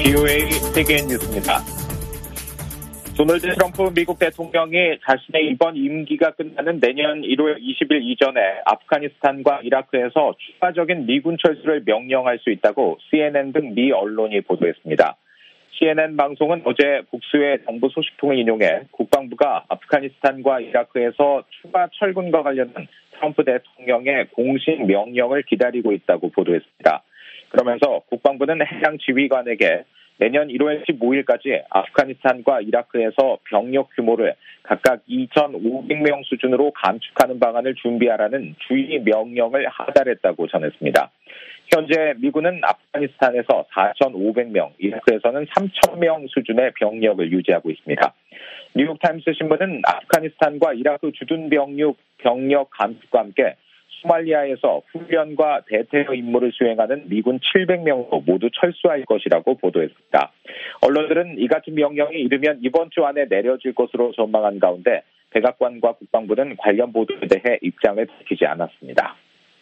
VOA 세계 뉴스입니다. 도널드 트럼프 미국 대통령이 자신의 이번 임기가 끝나는 내년 1월 20일 이전에 아프가니스탄과 이라크에서 추가적인 미군 철수를 명령할 수 있다고 CNN 등 미 언론이 보도했습니다. CNN 방송은 어제 국수의 정부 소식통을 인용해 국방부가 아프가니스탄과 이라크에서 추가 철군과 관련된 트럼프 대통령의 공식 명령을 기다리고 있다고 보도했습니다. 그러면서 국방부는 해당 지휘관에게 내년 1월 15일까지 아프가니스탄과 이라크에서 병력 규모를 각각 2,500명 수준으로 감축하는 방안을 준비하라는 주의 명령을 하달했다고 전했습니다. 현재 미군은 아프가니스탄에서 4,500명, 이라크에서는 3,000명 수준의 병력을 유지하고 있습니다. 뉴욕타임스 신문은 아프가니스탄과 이라크 주둔 병력 감축과 함께 소말리아에서 훈련과 대테러 임무를 수행하는 미군 700명도 모두 철수할 것이라고 보도했습니다. 언론들은 이 같은 명령이 이르면 이번 주 안에 내려질 것으로 전망한 가운데 백악관과 국방부는 관련 보도에 대해 입장을 밝히지 않았습니다.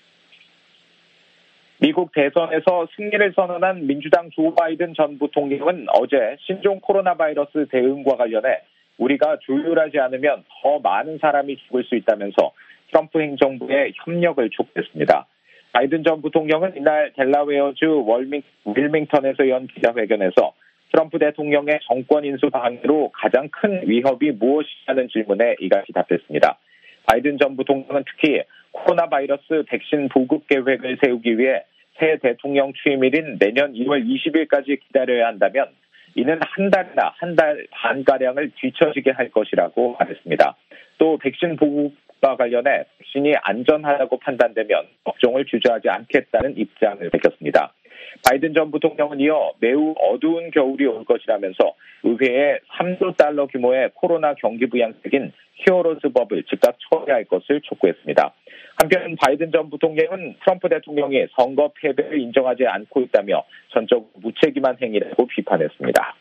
미국 대선에서 승리를 선언한 민주당 조 바이든 전 부통령은 어제 신종 코로나 바이러스 대응과 관련해 우리가 조율하지 않으면 더 많은 사람이 죽을 수 있다면서 트럼프 행정부의 협력을 촉구했습니다. 바이든 전 부통령은 이날 델라웨어주 윌밍턴에서 연 기자회견에서 트럼프 대통령의 정권 인수 방해로 가장 큰 위협이 무엇이냐는 질문에 이같이 답했습니다. 바이든 전 부통령은 특히 코로나 바이러스 백신 보급 계획을 세우기 위해 새 대통령 취임일인 내년 2월 20일까지 기다려야 한다면 이는 한 달 반가량을 뒤처지게 할 것이라고 말했습니다. 또 백신 보급과 관련해 백신이 안전하다고 판단되면 걱정을 주저하지 않겠다는 입장을 밝혔습니다. 바이든 전 부통령은 이어 매우 어두운 겨울이 올 것이라면서 의회에 3조 달러 규모의 코로나 경기 부양책인 히어로즈 법을 즉각 처리할 것을 촉구했습니다. 한편 바이든 전 부통령은 트럼프 대통령이 선거 패배를 인정하지 않고 있다며 전적 무책임한 행위라고 비판했습니다.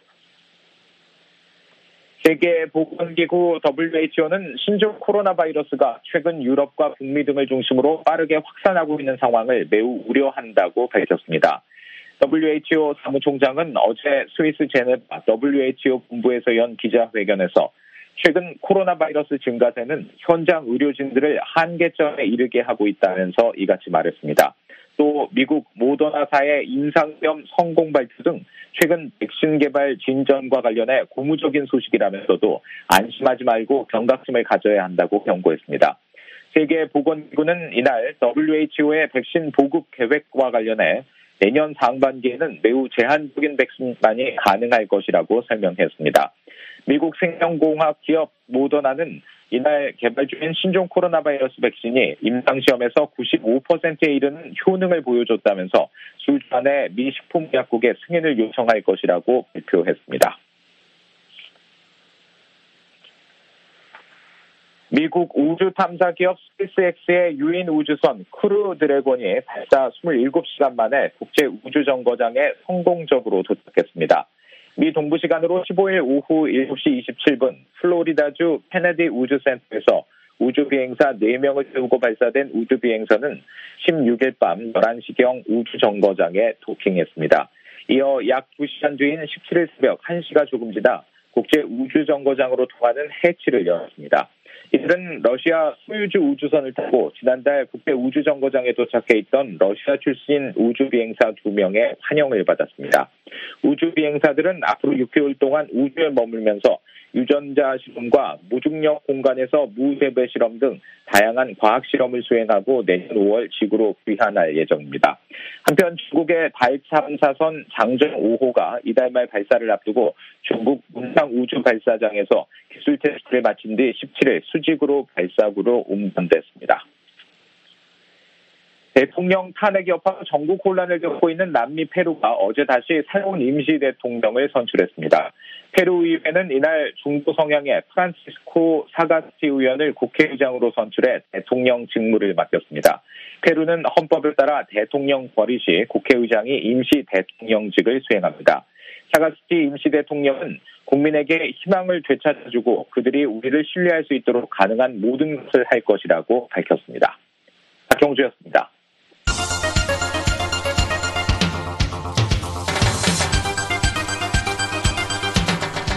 세계보건기구 WHO는 신종 코로나 바이러스가 최근 유럽과 북미 등을 중심으로 빠르게 확산하고 있는 상황을 매우 우려한다고 밝혔습니다. WHO 사무총장은 어제 스위스 제네바 WHO 본부에서 연 기자회견에서 최근 코로나 바이러스 증가세는 현장 의료진들을 한계점에 이르게 하고 있다면서 이같이 말했습니다. 또 미국 모더나사의 임상시험 성공 발표 등 최근 백신 개발 진전과 관련해 고무적인 소식이라면서도 안심하지 말고 경각심을 가져야 한다고 경고했습니다. 세계보건기구는 이날 WHO의 백신 보급 계획과 관련해 내년 상반기에는 매우 제한적인 백신만이 가능할 것이라고 설명했습니다. 미국 생명공학 기업 모더나는 이날 개발 중인 신종 코로나 바이러스 백신이 임상시험에서 95%에 이르는 효능을 보여줬다면서 수주 안에 미 식품의약국에 승인을 요청할 것이라고 발표했습니다. 미국 우주탐사 기업 스페이스X의 유인 우주선 크루 드래곤이 발사 27시간 만에 국제 우주정거장에 성공적으로 도착했습니다. 미 동부 시간으로 15일 오후 7시 27분 플로리다주 케네디 우주센터에서 우주비행사 4명을 태우고 발사된 우주비행선은 16일 밤 11시경 우주정거장에 도킹했습니다. 이어 약 2시간 뒤인 17일 새벽 1시가 조금 지나 국제 우주정거장으로 통하는 해치를 열었습니다. 이들은 러시아 소유주 우주선을 타고 지난달 국제 우주정거장에 도착해 있던 러시아 출신 우주비행사 2명의 환영을 받았습니다. 우주비행사들은 앞으로 6개월 동안 우주에 머물면서 유전자 실험과 무중력 공간에서 무대배 실험 등 다양한 과학 실험을 수행하고 내년 5월 지구로 귀환할 예정입니다. 한편 중국의 달 탐사선 장정 5호가 이달 말 발사를 앞두고 중국 문상 우주 발사장에서 기술 테스트를 마친 뒤 17일 수직으로 발사구로 운반됐습니다. 대통령 탄핵 여파로 전국 혼란을 겪고 있는 남미 페루가 어제 다시 새로운 임시 대통령을 선출했습니다. 페루 의회는 이날 중도 성향의 프란시스코 사가스티 의원을 국회의장으로 선출해 대통령 직무를 맡겼습니다. 페루는 헌법에 따라 대통령 버리 시 국회의장이 임시 대통령직을 수행합니다. 사가스티 임시 대통령은 국민에게 희망을 되찾아주고 그들이 우리를 신뢰할 수 있도록 가능한 모든 것을 할 것이라고 밝혔습니다. 박경주였습니다.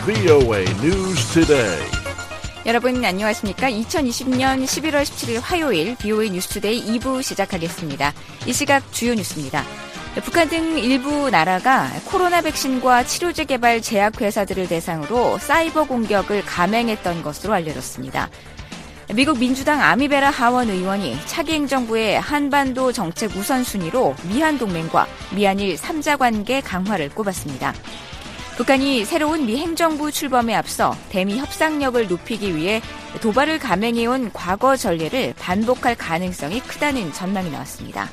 VOA News Today. 여러분 안녕하십니까? 2020년 11월 17일 화요일 VOA 뉴스투데이 2부 시작하겠습니다. 이 시각 주요 뉴스입니다. 북한 등 일부 나라가 코로나 백신과 치료제 개발 제약회사들을 대상으로 사이버 공격을 감행했던 것으로 알려졌습니다. 미국 민주당 아미베라 하원 의원이 차기 행정부의 한반도 정책 우선순위로 미한동맹과 미한일 3자 관계 강화를 꼽았습니다. 북한이 새로운 미 행정부 출범에 앞서 대미 협상력을 높이기 위해 도발을 감행해온 과거 전례를 반복할 가능성이 크다는 전망이 나왔습니다.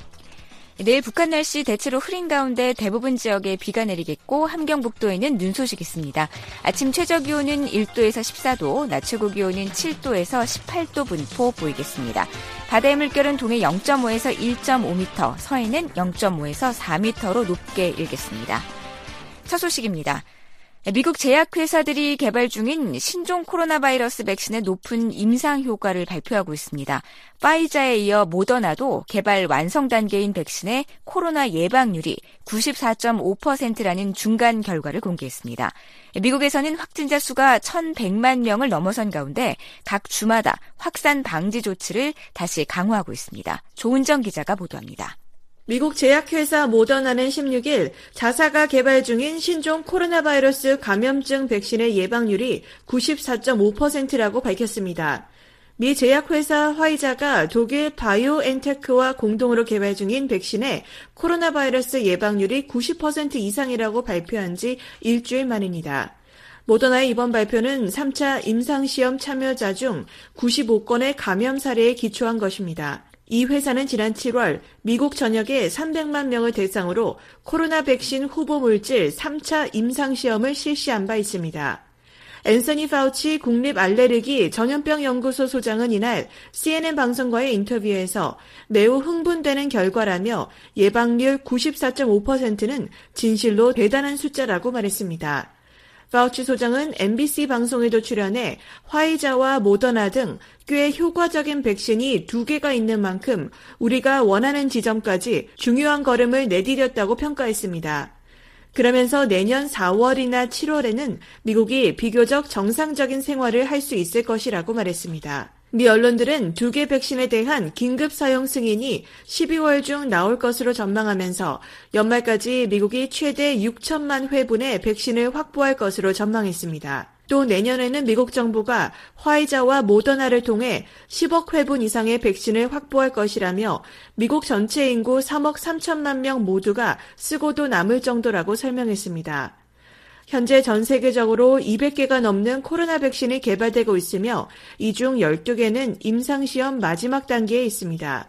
내일 북한 날씨 대체로 흐린 가운데 대부분 지역에 비가 내리겠고 함경북도에는 눈 소식이 있습니다. 아침 최저기온은 1도에서 14도, 낮 최고기온은 7도에서 18도 분포 보이겠습니다. 바다의 물결은 동해 0.5에서 1.5m, 서해는 0.5에서 4m로 높게 일겠습니다. 첫 소식입니다. 미국 제약회사들이 개발 중인 신종 코로나 바이러스 백신의 높은 임상 효과를 발표하고 있습니다. 파이자에 이어 모더나도 개발 완성 단계인 백신의 코로나 예방률이 94.5%라는 중간 결과를 공개했습니다. 미국에서는 확진자 수가 1,100만 명을 넘어선 가운데 각 주마다 확산 방지 조치를 다시 강화하고 있습니다. 조은정 기자가 보도합니다. 미국 제약회사 모더나는 16일 자사가 개발 중인 신종 코로나 바이러스 감염증 백신의 예방률이 94.5%라고 밝혔습니다. 미 제약회사 화이자가 독일 바이오엔테크와 공동으로 개발 중인 백신의 코로나 바이러스 예방률이 90% 이상이라고 발표한 지 일주일 만입니다. 모더나의 이번 발표는 3차 임상시험 참여자 중 95건의 감염 사례에 기초한 것입니다. 이 회사는 지난 7월 미국 전역에 300만 명을 대상으로 코로나 백신 후보 물질 3차 임상시험을 실시한 바 있습니다. 앤서니 파우치 국립 알레르기 전염병 연구소 소장은 이날 CNN 방송과의 인터뷰에서 매우 흥분되는 결과라며 예방률 94.5%는 진실로 대단한 숫자라고 말했습니다. 파우치 소장은 MBC 방송에도 출연해 화이자와 모더나 등 꽤 효과적인 백신이 2개가 있는 만큼 우리가 원하는 지점까지 중요한 걸음을 내디뎠다고 평가했습니다. 그러면서 내년 4월이나 7월에는 미국이 비교적 정상적인 생활을 할 수 있을 것이라고 말했습니다. 미 언론들은 2개 백신에 대한 긴급 사용 승인이 12월 중 나올 것으로 전망하면서 연말까지 미국이 최대 6천만 회분의 백신을 확보할 것으로 전망했습니다. 또 내년에는 미국 정부가 화이자와 모더나를 통해 10억 회분 이상의 백신을 확보할 것이라며 미국 전체 인구 3억 3천만 명 모두가 쓰고도 남을 정도라고 설명했습니다. 현재 전 세계적으로 200개가 넘는 코로나 백신이 개발되고 있으며 이 중 12개는 임상시험 마지막 단계에 있습니다.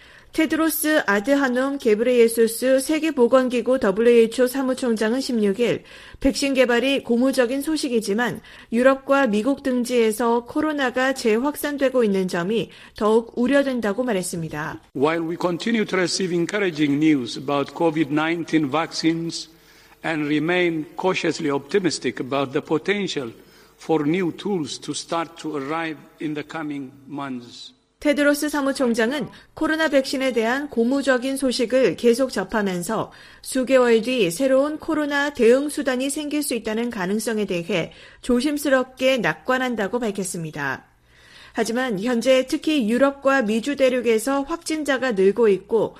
테드로스 아드하놈 게브레예수스 세계보건기구 WHO 사무총장은 16일 백신 개발이 고무적인 소식이지만 유럽과 미국 등지에서 코로나가 재확산되고 있는 점이 더욱 우려된다고 말했습니다. While we continue to receive encouraging news about COVID-19 vaccines and remain cautiously optimistic about the potential for new tools to start to arrive in the coming months. 테드로스 사무총장은 코로나 백신에 대한 고무적인 소식을 계속 접하면서 수개월 뒤 새로운 코로나 대응 수단이 생길 수 있다는 가능성에 대해 조심스럽게 낙관한다고 밝혔습니다. 하지만 현재 특히 유럽과 미주 대륙에서 확진자가 늘고 있고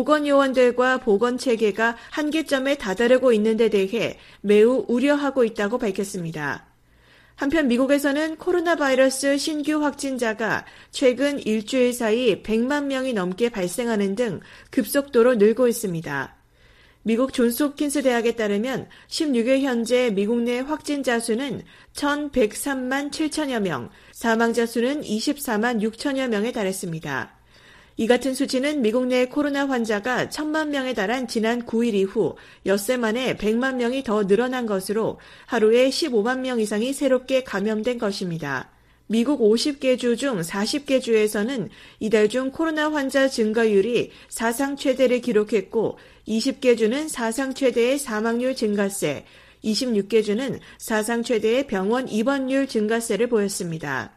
보건요원들과 보건체계가 한계점에 다다르고 있는 데 대해 매우 우려하고 있다고 밝혔습니다. 한편 미국에서는 코로나 바이러스 신규 확진자가 최근 일주일 사이 100만 명이 넘게 발생하는 등 급속도로 늘고 있습니다. 미국 존스홉킨스 대학에 따르면 16일 현재 미국 내 확진자 수는 1,103만 7천여 명, 사망자 수는 24만 6천여 명에 달했습니다. 이 같은 수치는 미국 내 코로나 환자가 1,000만 명에 달한 지난 9일 이후 엿새 만에 100만 명이 더 늘어난 것으로 하루에 15만 명 이상이 새롭게 감염된 것입니다. 미국 50개 주 중 40개 주에서는 이달 중 코로나 환자 증가율이 사상 최대를 기록했고 20개 주는 사상 최대의 사망률 증가세, 26개 주는 사상 최대의 병원 입원율 증가세를 보였습니다.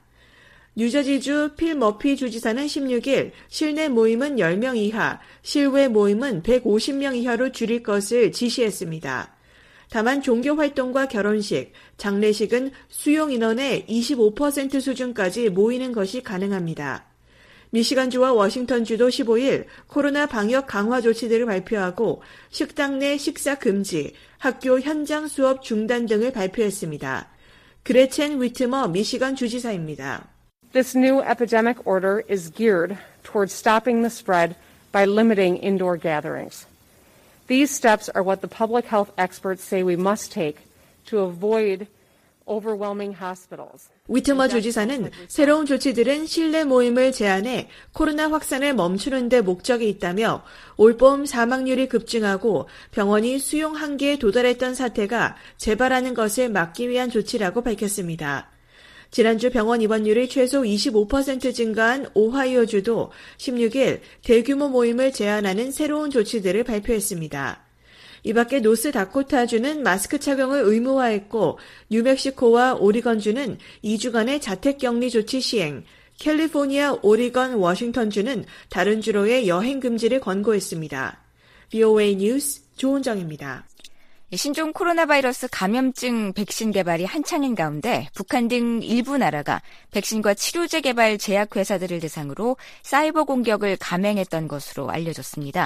뉴저지주 필 머피 주지사는 16일 실내 모임은 10명 이하, 실외 모임은 150명 이하로 줄일 것을 지시했습니다. 다만 종교 활동과 결혼식, 장례식은 수용 인원의 25% 수준까지 모이는 것이 가능합니다. 미시간주와 워싱턴주도 15일 코로나 방역 강화 조치들을 발표하고 식당 내 식사 금지, 학교 현장 수업 중단 등을 발표했습니다. 그레첸 위트머 미시간 주지사입니다. This new epidemic order is geared towards stopping the spread by limiting indoor gatherings. These steps are what the public health experts say we must take to avoid overwhelming hospitals. 위트머 주지사는 새로운 조치들은 실내 모임을 제한해 코로나 확산을 멈추는 데 목적이 있다며 올봄 사망률이 급증하고 병원이 수용 한계에 도달했던 사태가 재발하는 것을 막기 위한 조치라고 밝혔습니다. 지난주 병원 입원율이 최소 25% 증가한 오하이오주도 16일 대규모 모임을 제한하는 새로운 조치들을 발표했습니다. 이 밖에 노스다코타주는 마스크 착용을 의무화했고 뉴멕시코와 오리건주는 2주간의 자택격리 조치 시행, 캘리포니아, 오리건, 워싱턴주는 다른 주로의 여행 금지를 권고했습니다. VOA 뉴스 조은정입니다. 신종 코로나 바이러스 감염증 백신 개발이 한창인 가운데 북한 등 일부 나라가 백신과 치료제 개발 제약회사들을 대상으로 사이버 공격을 감행했던 것으로 알려졌습니다.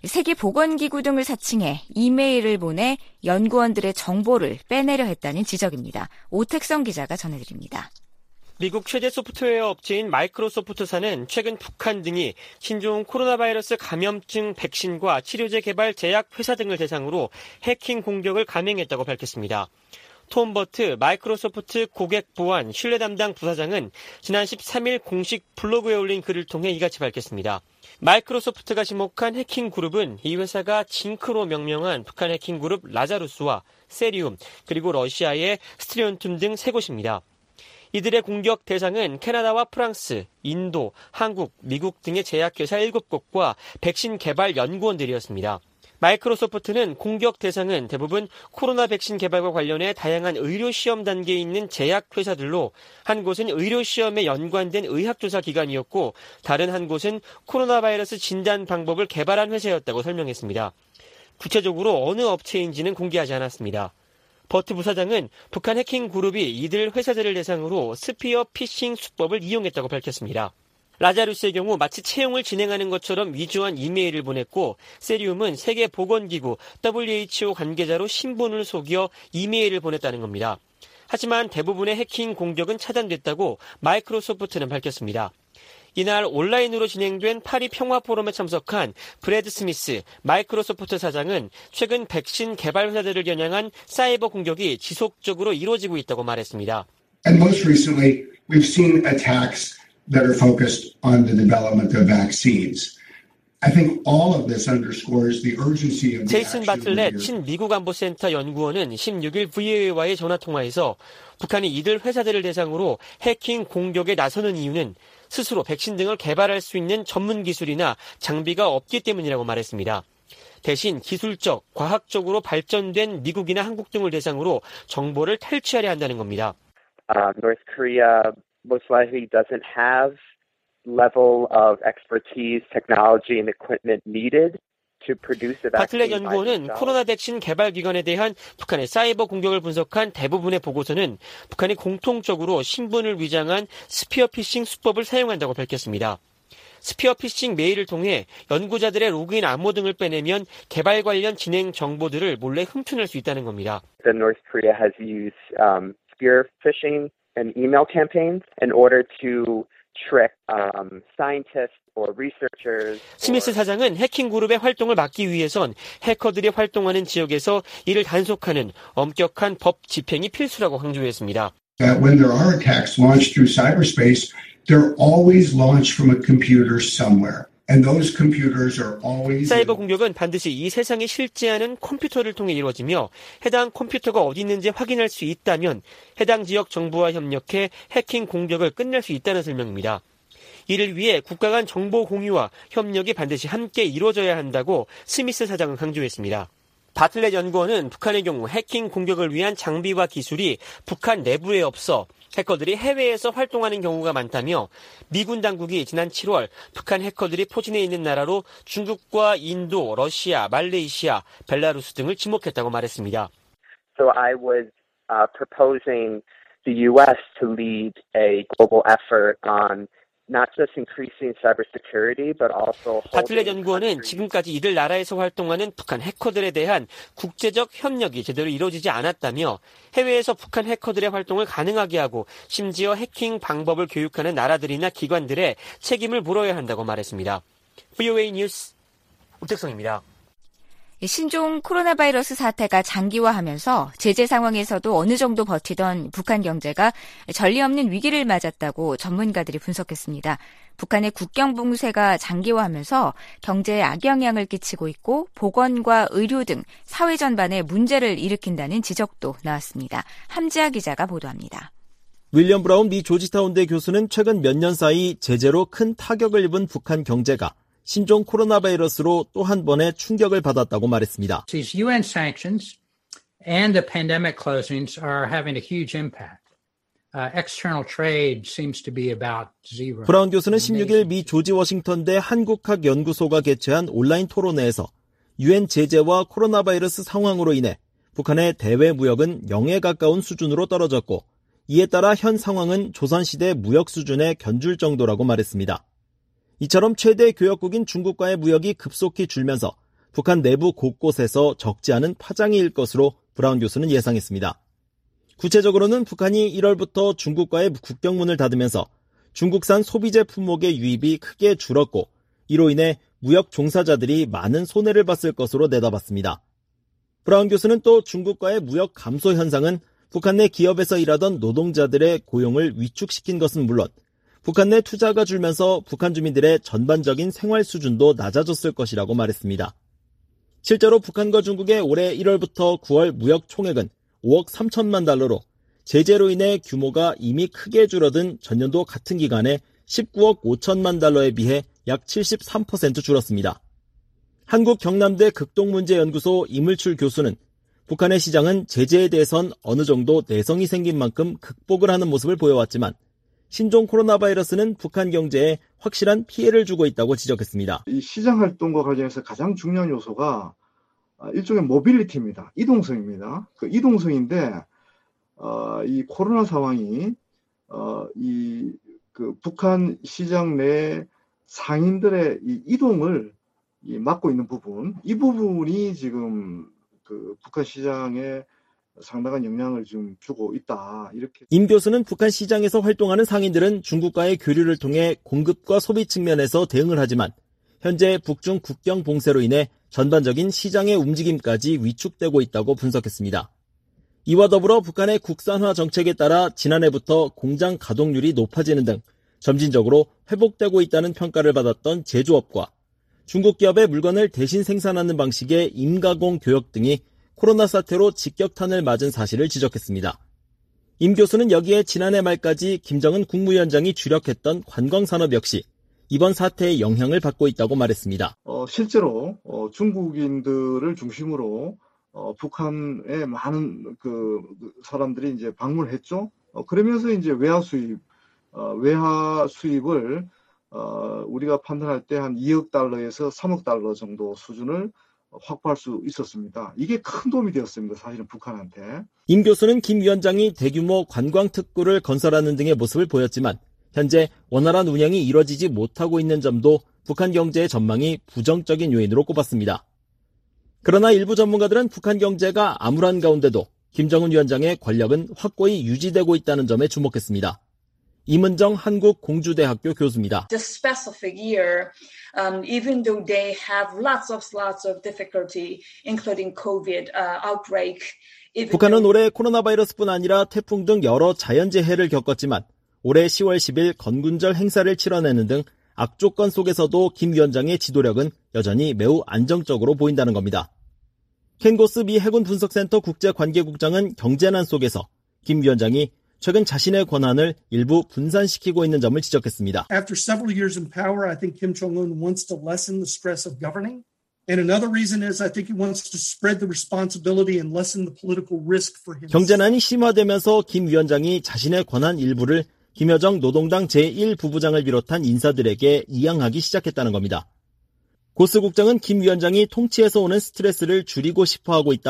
세계보건기구 등을 사칭해 이메일을 보내 연구원들의 정보를 빼내려 했다는 지적입니다. 오택성 기자가 전해드립니다. 미국 최대 소프트웨어 업체인 마이크로소프트사는 최근 북한 등이 신종 코로나 바이러스 감염증 백신과 치료제 개발 제약 회사 등을 대상으로 해킹 공격을 감행했다고 밝혔습니다. 톰 버트 마이크로소프트 고객 보안 신뢰 담당 부사장은 지난 13일 공식 블로그에 올린 글을 통해 이같이 밝혔습니다. 마이크로소프트가 지목한 해킹 그룹은 이 회사가 징크로 명명한 북한 해킹 그룹 라자루스와 세리움 그리고 러시아의 스트리온툼 등 세 곳입니다. 이들의 공격 대상은 캐나다와 프랑스, 인도, 한국, 미국 등의 제약회사 7곳과 백신 개발 연구원들이었습니다. 마이크로소프트는 공격 대상은 대부분 코로나 백신 개발과 관련해 다양한 의료시험 단계에 있는 제약회사들로 한 곳은 의료시험에 연관된 의학조사 기관이었고 다른 한 곳은 코로나 바이러스 진단 방법을 개발한 회사였다고 설명했습니다. 구체적으로 어느 업체인지는 공개하지 않았습니다. 버트 부사장은 북한 해킹 그룹이 이들 회사들을 대상으로 스피어 피싱 수법을 이용했다고 밝혔습니다. 라자루스의 경우 마치 채용을 진행하는 것처럼 위조한 이메일을 보냈고 세리움은 세계보건기구 WHO 관계자로 신분을 속여 이메일을 보냈다는 겁니다. 하지만 대부분의 해킹 공격은 차단됐다고 마이크로소프트는 밝혔습니다. 이날 온라인으로 진행된 파리 평화 포럼에 참석한 브래드 스미스 마이크로소프트 사장은 최근 백신 개발 회사들을 겨냥한 사이버 공격이 지속적으로 이루어지고 있다고 말했습니다. And most recently, we've seen attacks that are focused on the development of vaccines. I think all of this underscores the urgency of the 제이슨 바틀렛 친미국 안보센터 연구원은 16일 VOA와의 전화통화에서 북한이 이들 회사들을 대상으로 해킹 공격에 나서는 이유는 스스로 백신 등을 개발할 수 있는 전문 기술이나 장비가 없기 때문이라고 말했습니다. 대신 기술적, 과학적으로 발전된 미국이나 한국 등을 대상으로 정보를 탈취하려 한다는 겁니다. North Korea most likely doesn't have level of expertise, technology and equipment needed to produce a vaccine. 바틀렛 연구원은 코로나 백신 개발 기관에 대한 북한의 사이버 공격을 분석한 대부분의 보고서는 북한이 공통적으로 신분을 위장한 스피어 피싱 수법을 사용한다고 밝혔습니다. 스피어 피싱 메일을 통해 연구자들의 로그인 암호 등을 빼내면 개발 관련 진행 정보들을 몰래 훔쳐낼 수 있다는 겁니다. The North Korea has used spear phishing and email campaigns in order to trick scientists or researchers. 스미스 사장은 해킹 그룹의 활동을 막기 위해선 해커들이 활동하는 지역에서 이를 단속하는 엄격한 법 집행이 필수라고 강조했습니다. When there are attacks launched through cyberspace, they're always launched from a computer somewhere. And those computers are always 사이버 공격은 반드시 이 세상에 실제하는 컴퓨터를 통해 이루어지며 해당 컴퓨터가 어디 있는지 확인할 수 있다면 해당 지역 정부와 협력해 해킹 공격을 끝낼 수 있다는 설명입니다. 이를 위해 국가 간 정보 공유와 협력이 반드시 함께 이루어져야 한다고 스미스 사장은 강조했습니다. 바틀렛 연구원은 북한의 경우 해킹 공격을 위한 장비와 기술이 북한 내부에 없어 해커들이 해외에서 활동하는 경우가 많다며 미군 당국이 지난 7월 북한 해커들이 포진해 있는 나라로 중국과 인도, 러시아, 말레이시아, 벨라루스 등을 지목했다고 말했습니다. So I was proposing the U.S. to lead a global effort on not just increasing cybersecurity, but also 바틀렛 연구원은 지금까지 이들 나라에서 활동하는 북한 해커들에 대한 국제적 협력이 제대로 이루어지지 않았다며 해외에서 북한 해커들의 활동을 가능하게 하고 심지어 해킹 방법을 교육하는 나라들이나 기관들의 책임을 물어야 한다고 말했습니다. VOA 뉴스 오택성입니다. 신종 코로나 바이러스 사태가 장기화하면서 제재 상황에서도 어느 정도 버티던 북한 경제가 전례 없는 위기를 맞았다고 전문가들이 분석했습니다. 북한의 국경 봉쇄가 장기화하면서 경제에 악영향을 끼치고 있고 보건과 의료 등 사회 전반에 문제를 일으킨다는 지적도 나왔습니다. 함지아 기자가 보도합니다. 윌리엄 브라운 미 조지타운대 교수는 최근 몇 년 사이 제재로 큰 타격을 입은 북한 경제가 신종 코로나 바이러스로 또 한 번의 충격을 받았다고 말했습니다. These UN sanctions and the pandemic closings are having a huge impact. External trade seems to be about zero. 브라운 교수는 16일 미 조지 워싱턴대 한국학 연구소가 개최한 온라인 토론회에서 UN 제재와 코로나 바이러스 상황으로 인해 북한의 대외 무역은 0에 가까운 수준으로 떨어졌고 이에 따라 현 상황은 조선시대 무역 수준에 견줄 정도라고 말했습니다. 이처럼 최대 교역국인 중국과의 무역이 급속히 줄면서 북한 내부 곳곳에서 적지 않은 파장이 일 것으로 브라운 교수는 예상했습니다. 구체적으로는 북한이 1월부터 중국과의 국경문을 닫으면서 중국산 소비재 품목의 유입이 크게 줄었고 이로 인해 무역 종사자들이 많은 손해를 봤을 것으로 내다봤습니다. 브라운 교수는 또 중국과의 무역 감소 현상은 북한 내 기업에서 일하던 노동자들의 고용을 위축시킨 것은 물론 북한 내 투자가 줄면서 북한 주민들의 전반적인 생활 수준도 낮아졌을 것이라고 말했습니다. 실제로 북한과 중국의 올해 1월부터 9월 무역 총액은 5억 3천만 달러로 제재로 인해 규모가 이미 크게 줄어든 전년도 같은 기간에 19억 5천만 달러에 비해 약 73% 줄었습니다. 한국 경남대 극동문제연구소 이물출 교수는 북한의 시장은 제재에 대해선 어느 정도 내성이 생긴 만큼 극복을 하는 모습을 보여왔지만 신종 코로나 바이러스는 북한 경제에 확실한 피해를 주고 있다고 지적했습니다. 이 시장 활동과 관련해서 가장 중요한 요소가 일종의 모빌리티입니다. 이동성입니다. 그 이동성인데 이 코로나 상황이 그 북한 시장 내 상인들의 이 이동을 막고 있는 부분, 이 부분이 지금 그 북한 시장에 상당한 영향을 좀 주고 있다. 이렇게. 임 교수는 북한 시장에서 활동하는 상인들은 중국과의 교류를 통해 공급과 소비 측면에서 대응을 하지만 현재 북중 국경 봉쇄로 인해 전반적인 시장의 움직임까지 위축되고 있다고 분석했습니다. 이와 더불어 북한의 국산화 정책에 따라 지난해부터 공장 가동률이 높아지는 등 점진적으로 회복되고 있다는 평가를 받았던 제조업과 중국 기업의 물건을 대신 생산하는 방식의 임가공 교역 등이 코로나 사태로 직격탄을 맞은 사실을 지적했습니다. 임 교수는 여기에 지난해 말까지 김정은 국무위원장이 주력했던 관광산업 역시 이번 사태의 영향을 받고 있다고 말했습니다. 실제로 중국인들을 중심으로 북한에 많은 그 사람들이 이제 방문을 했죠. 그러면서 이제 외화 수입을 우리가 판단할 때 한 2억 달러에서 3억 달러 정도 수준을 확보할 수 있었습니다. 이게 큰 도움이 되었습니다. 사실은 북한한테. 임 교수는 김 위원장이 대규모 관광특구를 건설하는 등의 모습을 보였지만 현재 원활한 운영이 이뤄지지 못하고 있는 점도 북한 경제의 전망이 부정적인 요인으로 꼽았습니다. 그러나 일부 전문가들은 북한 경제가 암울한 가운데도 김정은 위원장의 권력은 확고히 유지되고 있다는 점에 주목했습니다. 임은정 한국공주대학교 교수입니다. The specific year, even though they have lots of difficulty, including COVID outbreak. 북한은 올해 코로나 바이러스뿐 아니라 태풍 등 여러 자연재해를 겪었지만 올해 10월 10일 건군절 행사를 치러내는 등 악조건 속에서도 김 위원장의 지도력은 여전히 매우 안정적으로 보인다는 겁니다. 켄고스 미 해군 분석센터 국제관계국장은 경제난 속에서 김 위원장이 최근 자신의 권한을 일부 분산시키고 있는 점을 지적했습니다. After several years in power, I think Kim Jong-un wants to lessen the stress of governing. And another reason is I think he wants to spread the responsibility and lessen the political risk for him. 경제난이 심화되면서 김 위원장이 자신의 권한 일부를 김여정 노동당 제1부부장을 비롯한 인사들에게 이양하기 시작했다는 겁니다. 고스 국장은 김 위원장이 통치에서 오는 스트레스를 줄이고 싶어하고 있다며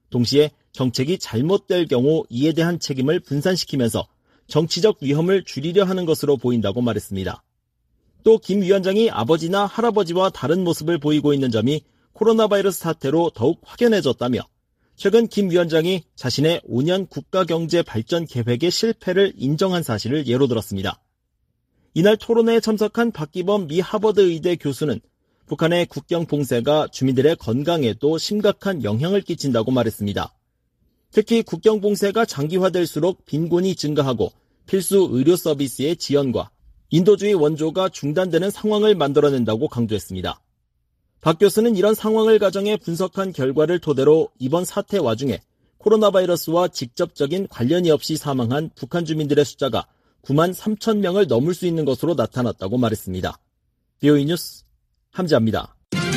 동시에 정책이 잘못될 경우 이에 대한 책임을 분산시키면서 정치적 위험을 줄이려 하는 것으로 보인다고 말했습니다. 또 김 위원장이 아버지나 할아버지와 다른 모습을 보이고 있는 점이 코로나 바이러스 사태로 더욱 확연해졌다며 최근 김 위원장이 자신의 5년 국가경제 발전 계획의 실패를 인정한 사실을 예로 들었습니다. 이날 토론회에 참석한 박기범 미 하버드 의대 교수는 북한의 국경 봉쇄가 주민들의 건강에도 심각한 영향을 끼친다고 말했습니다. 특히 국경 봉쇄가 장기화될수록 빈곤이 증가하고 필수 의료 서비스의 지연과 인도주의 원조가 중단되는 상황을 만들어낸다고 강조했습니다. 박 교수는 이런 상황을 가정해 분석한 결과를 토대로 이번 사태 와중에 코로나 바이러스와 직접적인 관련이 없이 사망한 북한 주민들의 숫자가 9만 3천 명을 넘을 수 있는 것으로 나타났다고 말했습니다. BOE 뉴스 함지아입니다.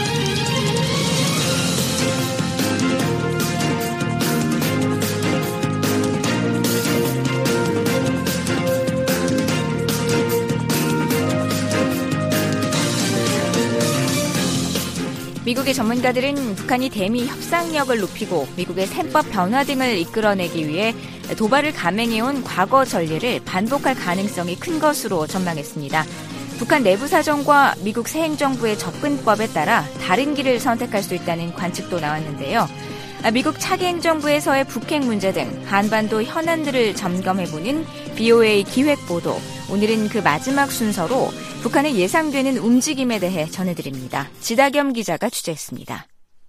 미국의 전문가들은 북한이 대미 협상력을 높이고 미국의 셈법 변화 등을 이끌어내기 위해 도발을 감행해온 과거 전례를 반복할 가능성이 큰 것으로 전망했습니다. 북한 내부 사정과 미국 새 행정부의 접근법에 따라 다른 길을 선택할 수 있다는 관측도 나왔는데요. 미국 차기 행정부에서의 북핵 문제 등 한반도 현안들을 점검해보는 BOA 기획보도. 오늘은 그 마지막 순서로 북한의 예상되는 움직임에 대해 전해드립니다. 지다겸 기자가 취재했습니다.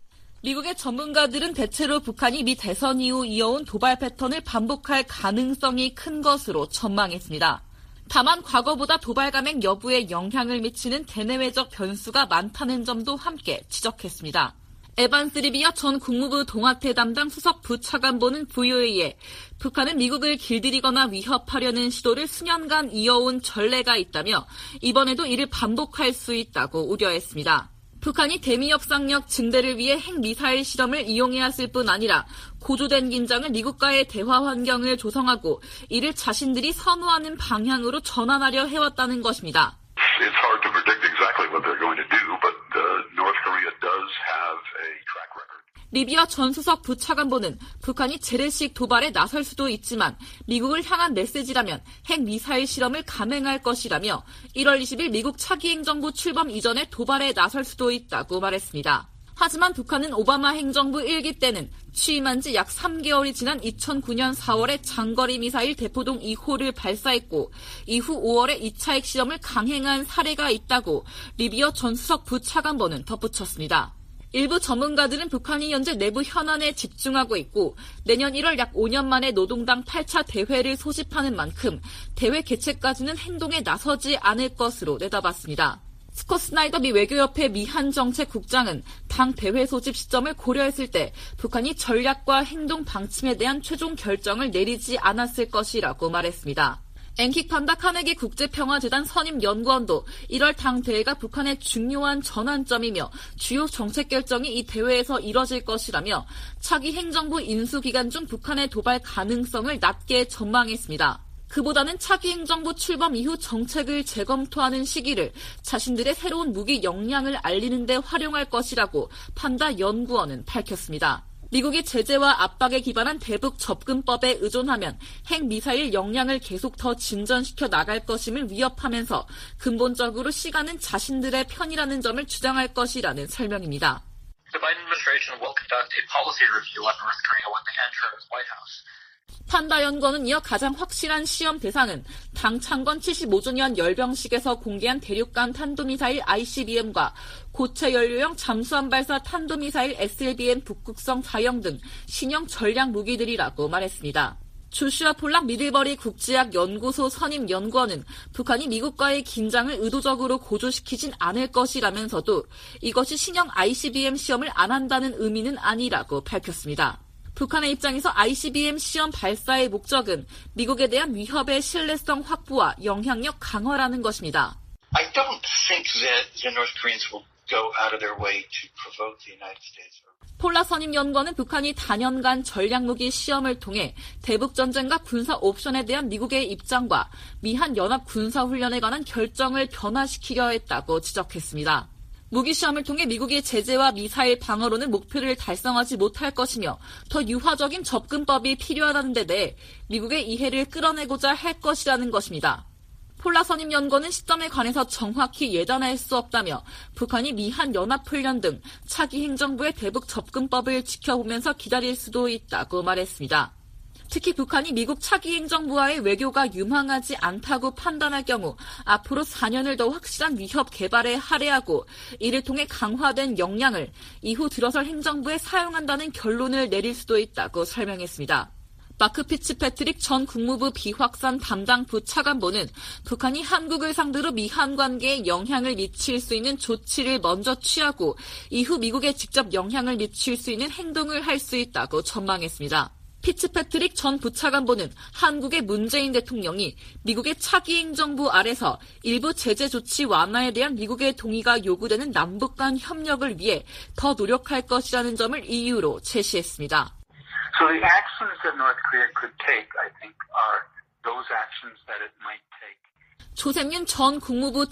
미국의 전문가들은 대체로 북한이 미 대선 이후 이어온 도발 패턴을 반복할 가능성이 큰 것으로 전망했습니다. 다만 과거보다 도발 감행 여부에 영향을 미치는 대내외적 변수가 많다는 점도 함께 지적했습니다. 에반스 리비아 전 국무부 동아태 담당 수석 부차관보는 VOA에 북한은 미국을 길들이거나 위협하려는 시도를 수년간 이어온 전례가 있다며 이번에도 이를 반복할 수 있다고 우려했습니다. 북한이 대미 협상력 증대를 위해 핵미사일 실험을 이용해야 했을 뿐 아니라 고조된 긴장을 미국과의 대화 환경을 조성하고 이를 자신들이 선호하는 방향으로 전환하려 해왔다는 것입니다. It's hard to predict exactly what they're going to do, but North Korea does have a track record. 리비아 전 수석 부차관보는 북한이 재래식 도발에 나설 수도 있지만 미국을 향한 메시지라면 핵미사일 실험을 감행할 것이라며 1월 20일 미국 차기 행정부 출범 이전에 도발에 나설 수도 있다고 말했습니다. 하지만 북한은 오바마 행정부 1기 때는 취임한 지 약 3개월이 지난 2009년 4월에 장거리 미사일 대포동 2호를 발사했고 이후 5월에 2차 핵실험을 강행한 사례가 있다고 리비아 전 수석 부차관보는 덧붙였습니다. 일부 전문가들은 북한이 현재 내부 현안에 집중하고 있고 내년 1월 약 5년 만에 노동당 8차 대회를 소집하는 만큼 대회 개최까지는 행동에 나서지 않을 것으로 내다봤습니다. 스콧 스나이더 미 외교협회 미한정책국장은 당 대회 소집 시점을 고려했을 때 북한이 전략과 행동 방침에 대한 최종 결정을 내리지 않았을 것이라고 말했습니다. 앵킥판다 카네기 국제평화재단 선임연구원도 1월 당 대회가 북한의 중요한 전환점이며 주요 정책 결정이 이 대회에서 이뤄질 것이라며 차기 행정부 인수 기간 중 북한의 도발 가능성을 낮게 전망했습니다. 그보다는 차기 행정부 출범 이후 정책을 재검토하는 시기를 자신들의 새로운 무기 역량을 알리는 데 활용할 것이라고 판다 연구원은 밝혔습니다. 미국이 제재와 압박에 기반한 대북 접근법에 의존하면 핵미사일 역량을 계속 더 진전시켜 나갈 것임을 위협하면서 근본적으로 시간은 자신들의 편이라는 점을 주장할 것이라는 설명입니다. The Biden administration will conduct a policy review on North Korea when they enter the White House. 판다 연구원은 이어 가장 확실한 시험 대상은 당 창건 75주년 열병식에서 공개한 대륙간 탄도미사일 ICBM과 고체 연료형 잠수함 발사 탄도미사일 SLBM 북극성 4형 등 신형 전략 무기들이라고 말했습니다. 조슈아 폴락 미들버리 국제학 연구소 선임 연구원은 북한이 미국과의 긴장을 의도적으로 고조시키진 않을 것이라면서도 이것이 신형 ICBM 시험을 안 한다는 의미는 아니라고 밝혔습니다. 북한의 입장에서 ICBM 시험 발사의 목적은 미국에 대한 위협의 신뢰성 확보와 영향력 강화라는 것입니다. I don't think that the North Koreans will go out of their way to provoke the United States. 폴라 선임 연구원은 북한이 단연간 전략무기 시험을 통해 대북전쟁과 군사 옵션에 대한 미국의 입장과 미한 연합 군사훈련에 관한 결정을 변화시키려 했다고 지적했습니다. 무기시험을 통해 미국의 제재와 미사일 방어로는 목표를 달성하지 못할 것이며 더 유화적인 접근법이 필요하다는 데 대해 미국의 이해를 끌어내고자 할 것이라는 것입니다. 폴락 선임연구원은 시점에 관해서 정확히 예단할 수 없다며 북한이 미한 연합훈련 등 차기 행정부의 대북 접근법을 지켜보면서 기다릴 수도 있다고 말했습니다. 특히 북한이 미국 차기 행정부와의 외교가 유망하지 않다고 판단할 경우 앞으로 4년을 더 확실한 위협 개발에 할애하고 이를 통해 강화된 역량을 이후 들어설 행정부에 사용한다는 결론을 내릴 수도 있다고 설명했습니다. 마크 피츠패트릭 전 국무부 비확산 담당 부차관보는 북한이 한국을 상대로 미한 관계에 영향을 미칠 수 있는 조치를 먼저 취하고 이후 미국에 직접 영향을 미칠 수 있는 행동을 할 수 있다고 전망했습니다. 피츠패트릭 전 부차관보는 한국의 문재인 대통령이 미국의 차기 행정부 아래서 일부 제재 조치 완화에 대한 미국의 동의가 요구되는 남북 간 협력을 위해 더 노력할 것이라는 점을 이유로 제시했습니다. So the actions that North Korea could take, I think, are those actions that it might take. 조셉윤 전 국무부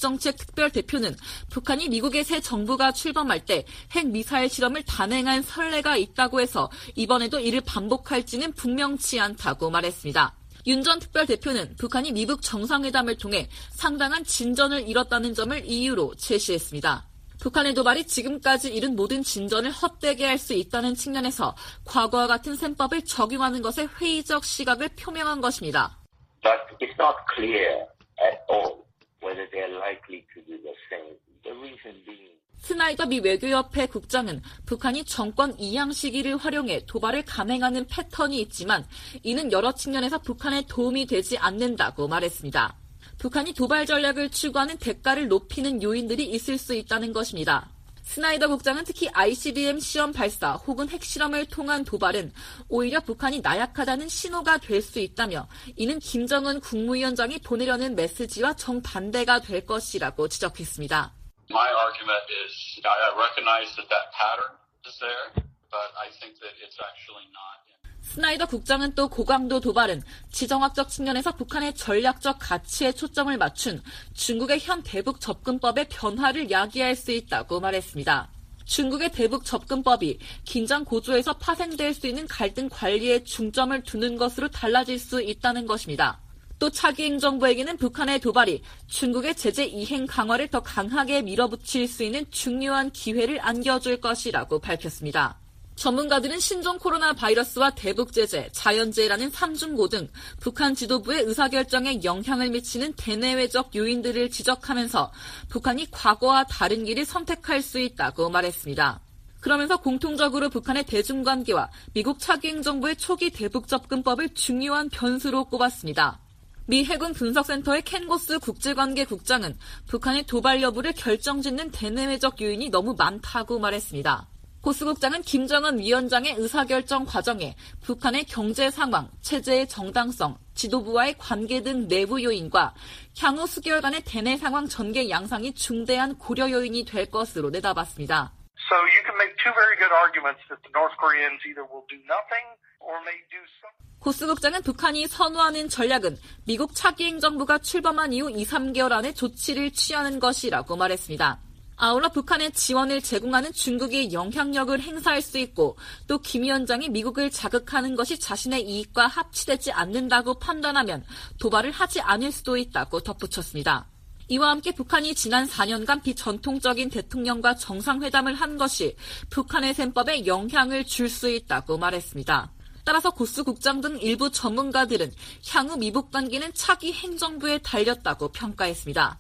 대북정책특별대표는 북한이 미국의 새 정부가 출범할 때 핵미사일 실험을 단행한 선례가 있다고 해서 이번에도 이를 반복할지는 분명치 않다고 말했습니다. 윤 전 특별대표는 북한이 미북 정상회담을 통해 상당한 진전을 이뤘다는 점을 이유로 제시했습니다. 북한의 도발이 지금까지 이룬 모든 진전을 헛되게 할 수 있다는 측면에서 과거와 같은 셈법을 적용하는 것에 회의적 시각을 표명한 것입니다. But it's not clear at all whether they are likely to do the same. The reason being 스나이더 미 외교협회 국장은 북한이 정권 이양 시기를 활용해 도발을 감행하는 패턴이 있지만 이는 여러 측면에서 북한에 도움이 되지 않는다고 말했습니다. 북한이 도발 전략을 추구하는 대가를 높이는 요인들이 있을 수 있다는 것입니다. 스나이더 국장은 특히 ICBM 시험 발사 혹은 핵실험을 통한 도발은 오히려 북한이 나약하다는 신호가 될 수 있다며 이는 김정은 국무위원장이 보내려는 메시지와 정반대가 될 것이라고 지적했습니다. My argument is I recognize that pattern is there, but I think that it's actually not. 스나이더 국장은 또 고강도 도발은 지정학적 측면에서 북한의 전략적 가치에 초점을 맞춘 중국의 현 대북 접근법의 변화를 야기할 수 있다고 말했습니다. 중국의 대북 접근법이 긴장 고조에서 파생될 수 있는 갈등 관리에 중점을 두는 것으로 달라질 수 있다는 것입니다. 또 차기 행정부에게는 북한의 도발이 중국의 제재 이행 강화를 더 강하게 밀어붙일 수 있는 중요한 기회를 안겨줄 것이라고 밝혔습니다. 전문가들은 신종 코로나 바이러스와 대북 제재, 자연재해라는 삼중고 등 북한 지도부의 의사결정에 영향을 미치는 대내외적 요인들을 지적하면서 북한이 과거와 다른 길을 선택할 수 있다고 말했습니다. 그러면서 공통적으로 북한의 대중관계와 미국 차기 행정부의 초기 대북 접근법을 중요한 변수로 꼽았습니다. 미 해군 분석센터의 켄 고스 국제관계 국장은 북한의 도발 여부를 결정짓는 대내외적 요인이 너무 많다고 말했습니다. 고스 국장은 김정은 위원장의 의사결정 과정에 북한의 경제 상황, 체제의 정당성, 지도부와의 관계 등 내부 요인과 향후 수개월 간의 대내 상황 전개 양상이 중대한 고려 요인이 될 것으로 내다봤습니다. So you can make two very good arguments that the North Koreans either will do nothing or may do something. 고스 국장은 북한이 선호하는 전략은 미국 차기 행정부가 출범한 이후 2, 3개월 안에 조치를 취하는 것이라고 말했습니다. 아울러 북한의 지원을 제공하는 중국이 영향력을 행사할 수 있고 또 김 위원장이 미국을 자극하는 것이 자신의 이익과 합치되지 않는다고 판단하면 도발을 하지 않을 수도 있다고 덧붙였습니다. 이와 함께 북한이 지난 4년간 비전통적인 대통령과 정상회담을 한 것이 북한의 셈법에 영향을 줄 수 있다고 말했습니다. 따라서 고스 국장 등 일부 전문가들은 향후 미북 관계는 차기 행정부에 달렸다고 평가했습니다.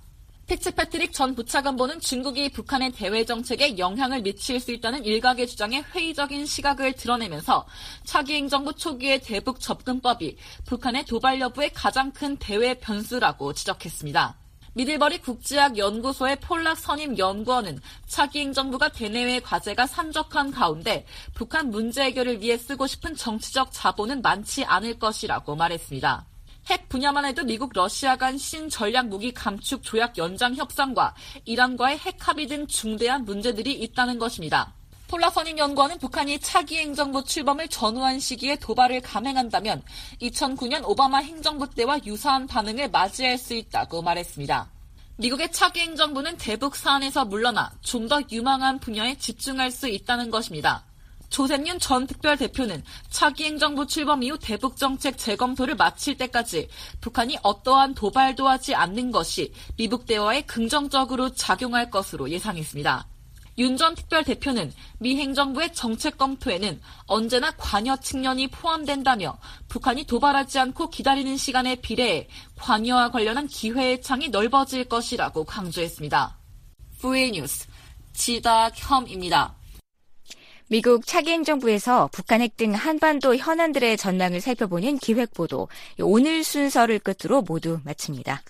피츠패트릭 전 부차관보는 중국이 북한의 대외 정책에 영향을 미칠 수 있다는 일각의 주장에 회의적인 시각을 드러내면서 차기 행정부 초기의 대북 접근법이 북한의 도발 여부의 가장 큰 대외 변수라고 지적했습니다. 미들버리 국제학 연구소의 폴락 선임 연구원은 차기 행정부가 대내외 과제가 산적한 가운데 북한 문제 해결을 위해 쓰고 싶은 정치적 자본은 많지 않을 것이라고 말했습니다. 핵 분야만 해도 미국 러시아 간 신전략무기 감축 조약 연장 협상과 이란과의 핵 합의 등 중대한 문제들이 있다는 것입니다. 폴락 선임 연구원은 북한이 차기 행정부 출범을 전후한 시기에 도발을 감행한다면 2009년 오바마 행정부 때와 유사한 반응을 맞이할 수 있다고 말했습니다. 미국의 차기 행정부는 대북 사안에서 물러나 좀 더 유망한 분야에 집중할 수 있다는 것입니다. 조셉윤 전 특별대표는 차기 행정부 출범 이후 대북 정책 재검토를 마칠 때까지 북한이 어떠한 도발도 하지 않는 것이 미북 대화에 긍정적으로 작용할 것으로 예상했습니다. 윤 전 특별대표는 미 행정부의 정책 검토에는 언제나 관여 측면이 포함된다며 북한이 도발하지 않고 기다리는 시간에 비례해 관여와 관련한 기회의 창이 넓어질 것이라고 강조했습니다. VOA 뉴스 지다혐입니다. 미국 차기 행정부에서 북한 핵 등 한반도 현안들의 전망을 살펴보는 기획보도, 오늘 순서를 끝으로 모두 마칩니다.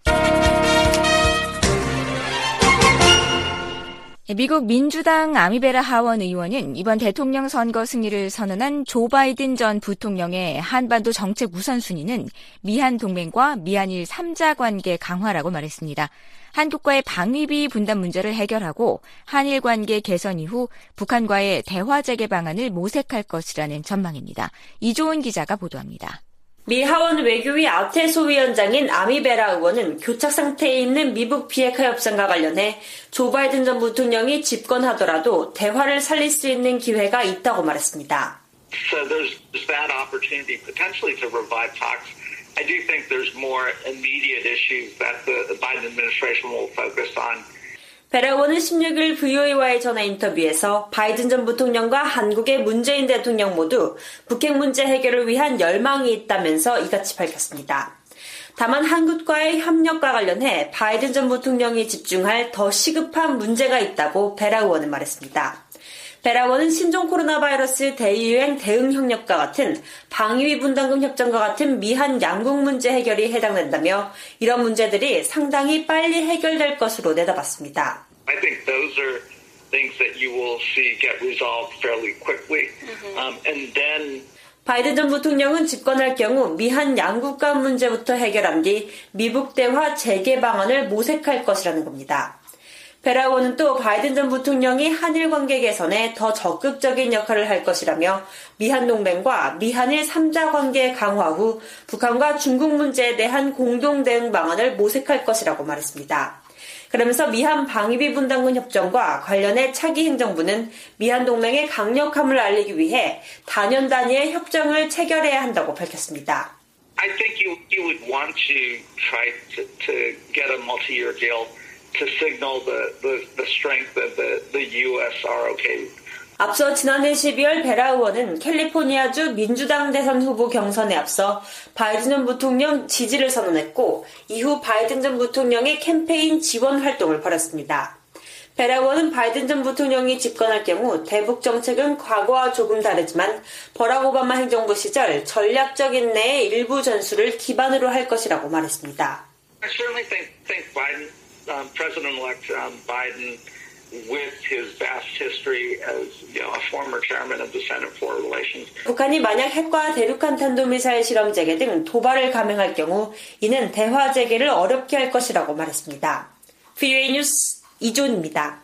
미국 민주당 아미베라 하원 의원은 이번 대통령 선거 승리를 선언한 조 바이든 전 부통령의 한반도 정책 우선순위는 미한 동맹과 미한일 3자 관계 강화라고 말했습니다. 한국과의 방위비 분담 문제를 해결하고 한일 관계 개선 이후 북한과의 대화 재개 방안을 모색할 것이라는 전망입니다. 이조은 기자가 보도합니다. 미 하원 외교위 아테소 위원장인 아미베라 의원은 교착 상태에 있는 미북 비핵화 협상과 관련해 조 바이든 전 부통령이 집권하더라도 대화를 살릴 수 있는 기회가 있다고 말했습니다. So there's that opportunity potentially to revive talks. I do think there's more immediate issues that the Biden administration will focus on. 베라 의원은 16일 VOA와의 전화 인터뷰에서 바이든 전 부통령과 한국의 문재인 대통령 모두 북핵 문제 해결을 위한 열망이 있다면서 이같이 밝혔습니다. 다만 한국과의 협력과 관련해 바이든 전 부통령이 집중할 더 시급한 문제가 있다고 베라 의원은 말했습니다. 베라 의원은 신종 코로나 바이러스 대유행 대응 협력과 같은 방위비 분담금 협정과 같은 미한 양국 문제 해결이 해당된다며 이런 문제들이 상당히 빨리 해결될 것으로 내다봤습니다. I think those are things that you will see get resolved fairly quickly. And then 바이든 전 부통령은 집권할 경우 미한 양국 간 문제부터 해결한 뒤 미북 대화 재개 방안을 모색할 것이라는 겁니다. 베라 의원은 또 바이든 전 부통령이 한일 관계 개선에 더 적극적인 역할을 할 것이라며 미한 동맹과 미한일 3자 관계 강화 후 북한과 중국 문제에 대한 공동 대응 방안을 모색할 것이라고 말했습니다. 그러면서 미한 방위비 분담금 협정과 관련해 차기 행정부는 미한 동맹의 강력함을 알리기 위해 다년 단위의 협정을 체결해야 한다고 밝혔습니다. I think you would want to try to get a multi-year deal to signal the strength of the U.S. ROK. 앞서 지난해 12월 베라 의원은 캘리포니아주 민주당 대선 후보 경선에 앞서 바이든 전 부통령 지지를 선언했고 이후 바이든 전 부통령의 캠페인 지원 활동을 벌였습니다. 베라 의원은 바이든 전 부통령이 집권할 경우 대북 정책은 과거와 조금 다르지만 버락 오바마 행정부 시절 전략적인 내의 일부 전술을 기반으로 할 것이라고 말했습니다. I certainly think Biden, President-elect Biden, with his vast history as a former chairman of the Senate Foreign Relations. 북한이 만약 핵과 대륙간 탄도미사일 실험 재개 등 도발을 감행할 경우 이는 대화 재개를 어렵게 할 것이라고 말했습니다. VOA 뉴스 이조은입니다.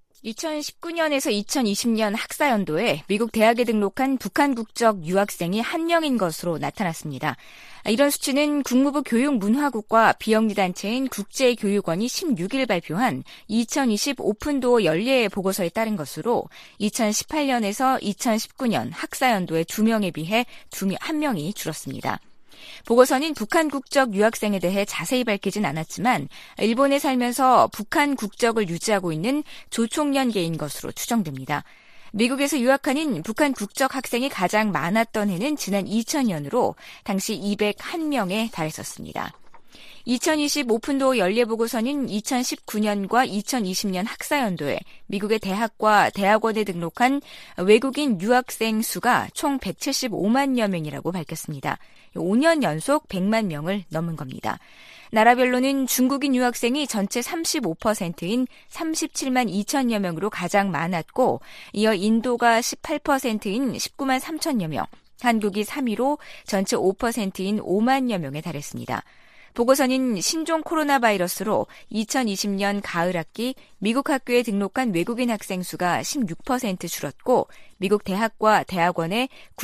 2019년에서 2020년 학사연도에 미국 대학에 등록한 북한 국적 유학생이 1명인 것으로 나타났습니다. 이런 수치는 국무부 교육문화국과 비영리단체인 국제교육원이 16일 발표한 2020 오픈도어 연례 보고서에 따른 것으로 2018년에서 2019년 학사연도에 2명에 비해 1명이 줄었습니다. 보고서는 북한 국적 유학생에 대해 자세히 밝히진 않았지만 일본에 살면서 북한 국적을 유지하고 있는 조총련계인 것으로 추정됩니다. 미국에서 유학하는 북한 국적 학생이 가장 많았던 해는 지난 2000년으로 당시 201명에 달했었습니다. 2020 오픈도어 연례보고서는 2019년과 2020년 학사연도에 미국의 대학과 대학원에 등록한 외국인 유학생 수가 총 175만여 명이라고 밝혔습니다. 5년 연속 100만 명을 넘은 겁니다. 나라별로는 중국인 유학생이 전체 35%인 37만 2천여 명으로 가장 많았고 이어 인도가 18%인 19만 3천여 명, 한국이 3위로 전체 5%인 5만여 명에 달했습니다. 보고서는 신종 코로나 바이러스로 2020년 가을 학기 미국 학교에 등록한 외국인 학생 수가 16% 줄었고 미국 대학과 대학원의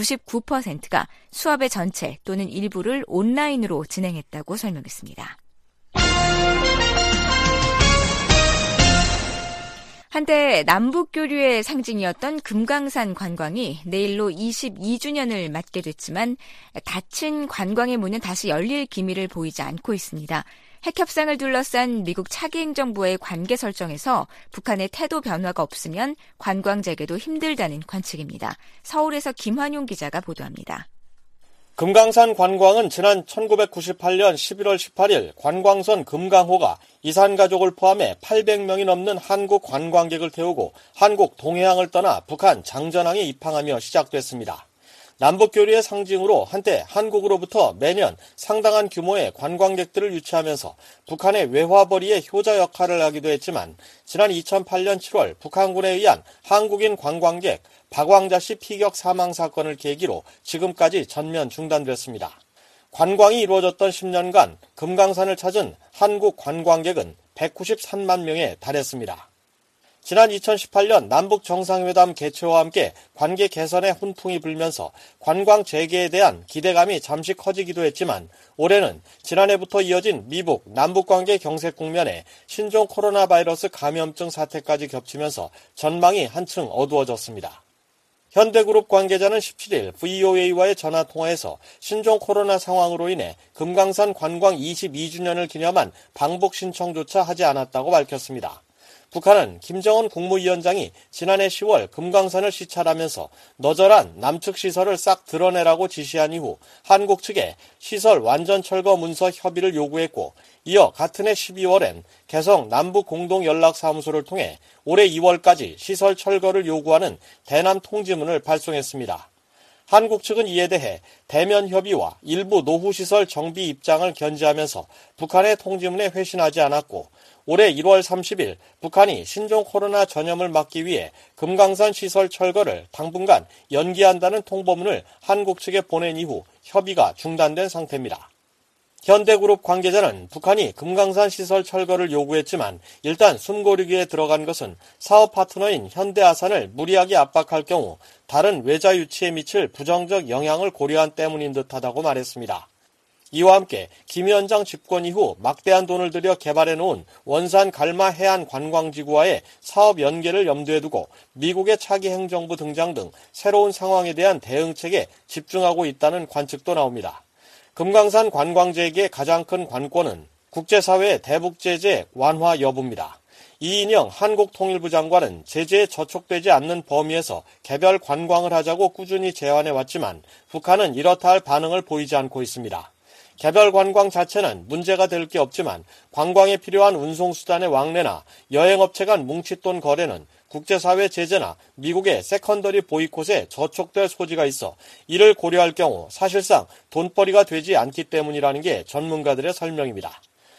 99%가 수업의 전체 또는 일부를 온라인으로 진행했다고 설명했습니다. 한때 남북교류의 상징이었던 금강산 관광이 내일로 22주년을 맞게 됐지만 닫힌 관광의 문은 다시 열릴 기미를 보이지 않고 있습니다. 핵협상을 둘러싼 미국 차기 행정부의 관계 설정에서 북한의 태도 변화가 없으면 관광 재개도 힘들다는 관측입니다. 서울에서 김환용 기자가 보도합니다. 금강산 관광은 지난 1998년 11월 18일 관광선 금강호가 이산가족을 포함해 800명이 넘는 한국 관광객을 태우고 한국 동해항을 떠나 북한 장전항에 입항하며 시작됐습니다. 남북교류의 상징으로 한때 한국으로부터 매년 상당한 규모의 관광객들을 유치하면서 북한의 외화벌이의 효자 역할을 하기도 했지만 지난 2008년 7월 북한군에 의한 한국인 관광객 박왕자 씨 피격 사망 사건을 계기로 지금까지 전면 중단됐습니다. 관광이 이루어졌던 10년간 금강산을 찾은 한국 관광객은 193만 명에 달했습니다. 지난 2018년 남북 정상회담 개최와 함께 관계 개선의 훈풍이 불면서 관광 재개에 대한 기대감이 잠시 커지기도 했지만 올해는 지난해부터 이어진 미북 남북관계 경색 국면에 신종 코로나 바이러스 감염증 사태까지 겹치면서 전망이 한층 어두워졌습니다. 현대그룹 관계자는 17일 VOA와의 전화통화에서 신종 코로나 상황으로 인해 금강산 관광 22주년을 기념한 방북 신청조차 하지 않았다고 밝혔습니다. 북한은 김정은 국무위원장이 지난해 10월 금강산을 시찰하면서 너절한 남측 시설을 싹 드러내라고 지시한 이후 한국 측에 시설 완전 철거 문서 협의를 요구했고 이어 같은 해 12월엔 개성 남북공동연락사무소를 통해 올해 2월까지 시설 철거를 요구하는 대남 통지문을 발송했습니다. 한국 측은 이에 대해 대면 협의와 일부 노후시설 정비 입장을 견지하면서 북한의 통지문에 회신하지 않았고 올해 1월 30일 북한이 신종 코로나 전염을 막기 위해 금강산 시설 철거를 당분간 연기한다는 통보문을 한국 측에 보낸 이후 협의가 중단된 상태입니다. 현대그룹 관계자는 북한이 금강산 시설 철거를 요구했지만 일단 숨고르기에 들어간 것은 사업 파트너인 현대아산을 무리하게 압박할 경우 다른 외자 유치에 미칠 부정적 영향을 고려한 때문인 듯하다고 말했습니다. 이와 함께 김 위원장 집권 이후 막대한 돈을 들여 개발해놓은 원산 갈마 해안 관광지구와의 사업 연계를 염두에 두고 미국의 차기 행정부 등장 등 새로운 상황에 대한 대응책에 집중하고 있다는 관측도 나옵니다. 금강산 관광재개의 가장 큰 관건은 국제사회의 대북 제재 완화 여부입니다. 이인영 한국통일부 장관은 제재에 저촉되지 않는 범위에서 개별 관광을 하자고 꾸준히 제안해왔지만 북한은 이렇다 할 반응을 보이지 않고 있습니다. 개별 관광 자체는 문제가 될 게 없지만 관광에 필요한 운송수단의 왕래나 여행업체 간 뭉칫돈 거래는 국제사회 제재나 미국의 세컨더리 보이콧에 저촉될 소지가 있어 이를 고려할 경우 사실상 돈벌이가 되지 않기 때문이라는 게 전문가들의 설명입니다.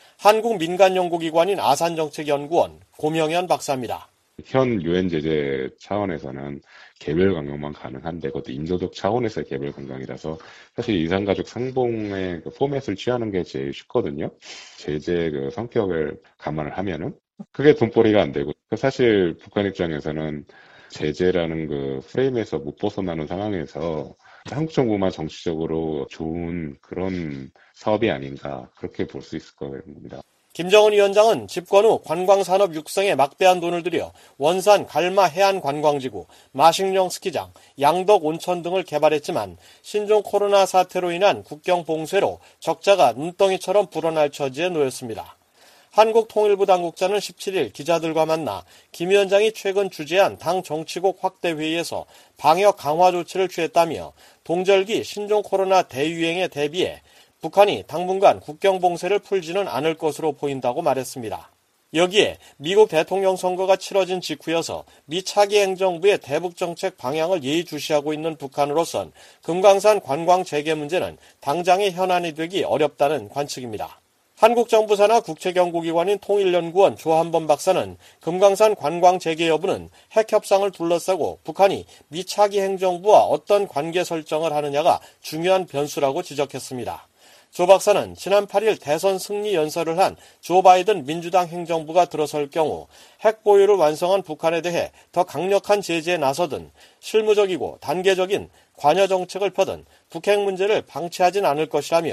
한국민간연구기관인 아산정책연구원 고명현 박사입니다. 현 유엔 제재 차원에서는 개별 관광만 가능한데 그것도 인도적 차원에서의 개별 관광이라서 사실 이산가족 상봉의 그 포맷을 취하는 게 제일 쉽거든요. 제재 그 성격을 감안을 하면은 그게 돈벌이가 안 되고 사실 북한 입장에서는 제재라는 그 프레임에서 못 벗어나는 상황에서 한국 정부만 정치적으로 좋은 그런 사업이 아닌가 그렇게 볼 수 있을 겁니다. 김정은 위원장은 집권 후 관광산업 육성에 막대한 돈을 들여 원산 갈마 해안 관광지구, 마식령 스키장, 양덕 온천 등을 개발했지만 신종 코로나 사태로 인한 국경 봉쇄로 적자가 눈덩이처럼 불어날 처지에 놓였습니다. 한국통일부 당국자는 17일 기자들과 만나 김 위원장이 최근 주재한 당 정치국 확대회의에서 방역 강화 조치를 취했다며 동절기 신종 코로나 대유행에 대비해 북한이 당분간 국경 봉쇄를 풀지는 않을 것으로 보인다고 말했습니다. 여기에 미국 대통령 선거가 치러진 직후여서 미 차기 행정부의 대북 정책 방향을 예의주시하고 있는 북한으로선 금강산 관광 재개 문제는 당장의 현안이 되기 어렵다는 관측입니다. 한국 정부 산하 국책연구기관인 통일연구원 조한범 박사는 금강산 관광 재개 여부는 핵 협상을 둘러싸고 북한이 미 차기 행정부와 어떤 관계 설정을 하느냐가 중요한 변수라고 지적했습니다. 조 박사는 지난 8일 대선 승리 연설을 한 조 바이든 민주당 행정부가 들어설 경우 핵 보유를 완성한 북한에 대해 더 강력한 제재에 나서든 실무적이고 단계적인 관여 정책을 펴든 북핵 문제를 방치하진 않을 것이라며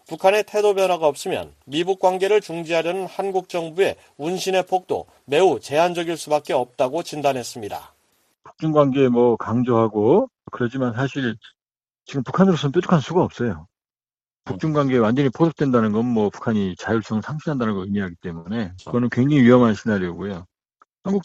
북한의 태도 변화가 없으면 미북 관계를 중지하려는 한국 정부의 운신의 폭도 매우 제한적일 수밖에 없다고 진단했습니다. 북중 관계 강조하고 그러지만 사실 지금 북한으로서는 뾰족한 수가 없어요. 북중 관계에 완전히 포섭된다는 건 북한이 자율성을 상실한다는 걸 의미하기 때문에 그거는 굉장히 위험한 시나리오고요. 한국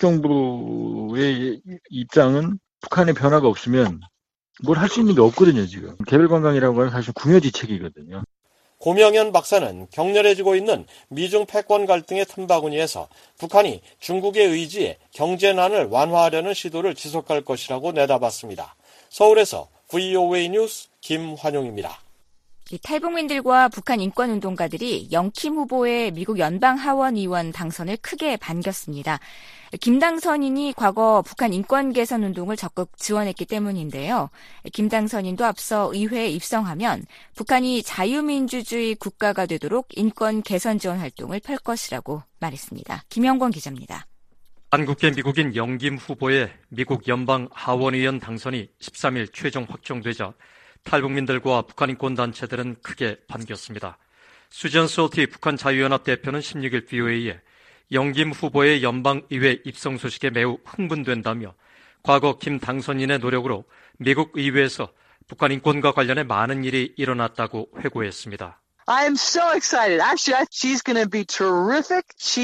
정부의 입장은 북한의 변화가 없으면 뭘 할 수 있는 게 없거든요, 지금. 개별 관광이라고 하는 사실 궁여지책이거든요. 고명현 박사는 격렬해지고 있는 미중 패권 갈등의 틈바구니에서 북한이 중국의 의지에 경제난을 완화하려는 시도를 지속할 것이라고 내다봤습니다. 서울에서 VOA 뉴스 김환용입니다. 탈북민들과 북한 인권운동가들이 영킴 후보의 미국 연방하원의원 당선을 크게 반겼습니다. 김 당선인이 과거 북한 인권 개선 운동을 적극 지원했기 때문인데요. 김 당선인도 앞서 의회에 입성하면 북한이 자유민주주의 국가가 되도록 인권 개선 지원 활동을 펼 것이라고 말했습니다. 김영권 기자입니다. 한국계 미국인 영김 후보의 미국 연방하원의원 당선이 13일 최종 확정되자 탈북민들과 북한 인권단체들은 크게 반겼습니다. 수전 솔티 북한 자유연합 대표는 16일 VOA에 영김 후보의 연방의회 입성 소식에 매우 흥분된다며 과거 김 당선인의 노력으로 미국 의회에서 북한 인권과 관련해 많은 일이 일어났다고 회고했습니다. I am so excited. Actually, she's going to be terrific.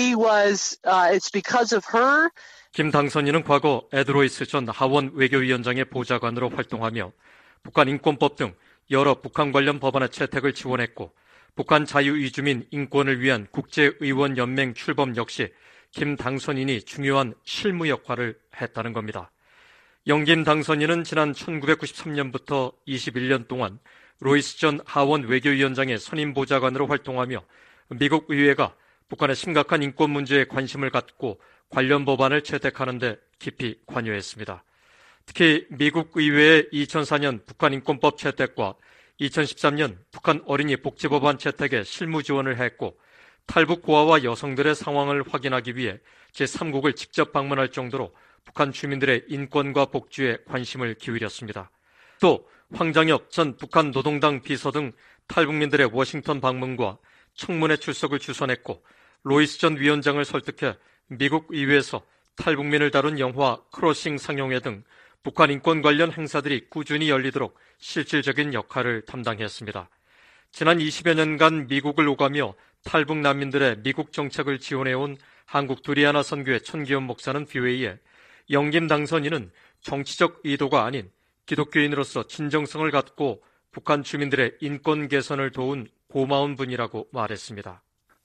It's because of her. 김 당선인은 과거 에드로이스 전 하원 외교위원장의 보좌관으로 활동하며 북한 인권법 등 여러 북한 관련 법안의 채택을 지원했고 북한 자유이주민 인권을 위한 국제의원연맹 출범 역시 김 당선인이 중요한 실무 역할을 했다는 겁니다. 영김 당선인은 지난 1993년부터 21년 동안 로이스 전 하원 외교위원장의 선임 보좌관으로 활동하며 미국 의회가 북한의 심각한 인권 문제에 관심을 갖고 관련 법안을 채택하는 데 깊이 관여했습니다. 특히 미국 의회의 2004년 북한 인권법 채택과 2013년 북한 어린이 복지법안 채택에 실무 지원을 했고 탈북 고아와 여성들의 상황을 확인하기 위해 제3국을 직접 방문할 정도로 북한 주민들의 인권과 복지에 관심을 기울였습니다. 또 황장혁 전 북한 노동당 비서 등 탈북민들의 워싱턴 방문과 청문회 출석을 주선했고 로이스 전 위원장을 설득해 미국 의회에서 탈북민을 다룬 영화 크로싱 상영회 등 북한 인권 관련 행사들이 꾸준히 열리도록 실질적인 역할을 담당했습니다. 지난 20여 년간 미국을 오가며 탈북 난민들의 미국 정책을 지원해온 한국 두리아나 선교회 천기현 목사는 VOA에 영김 당선인은 정치적 의도가 아닌 기독교인으로서 진정성을 갖고 북한 주민들의 인권 개선을 도운 고마운 분이라고 말했습니다.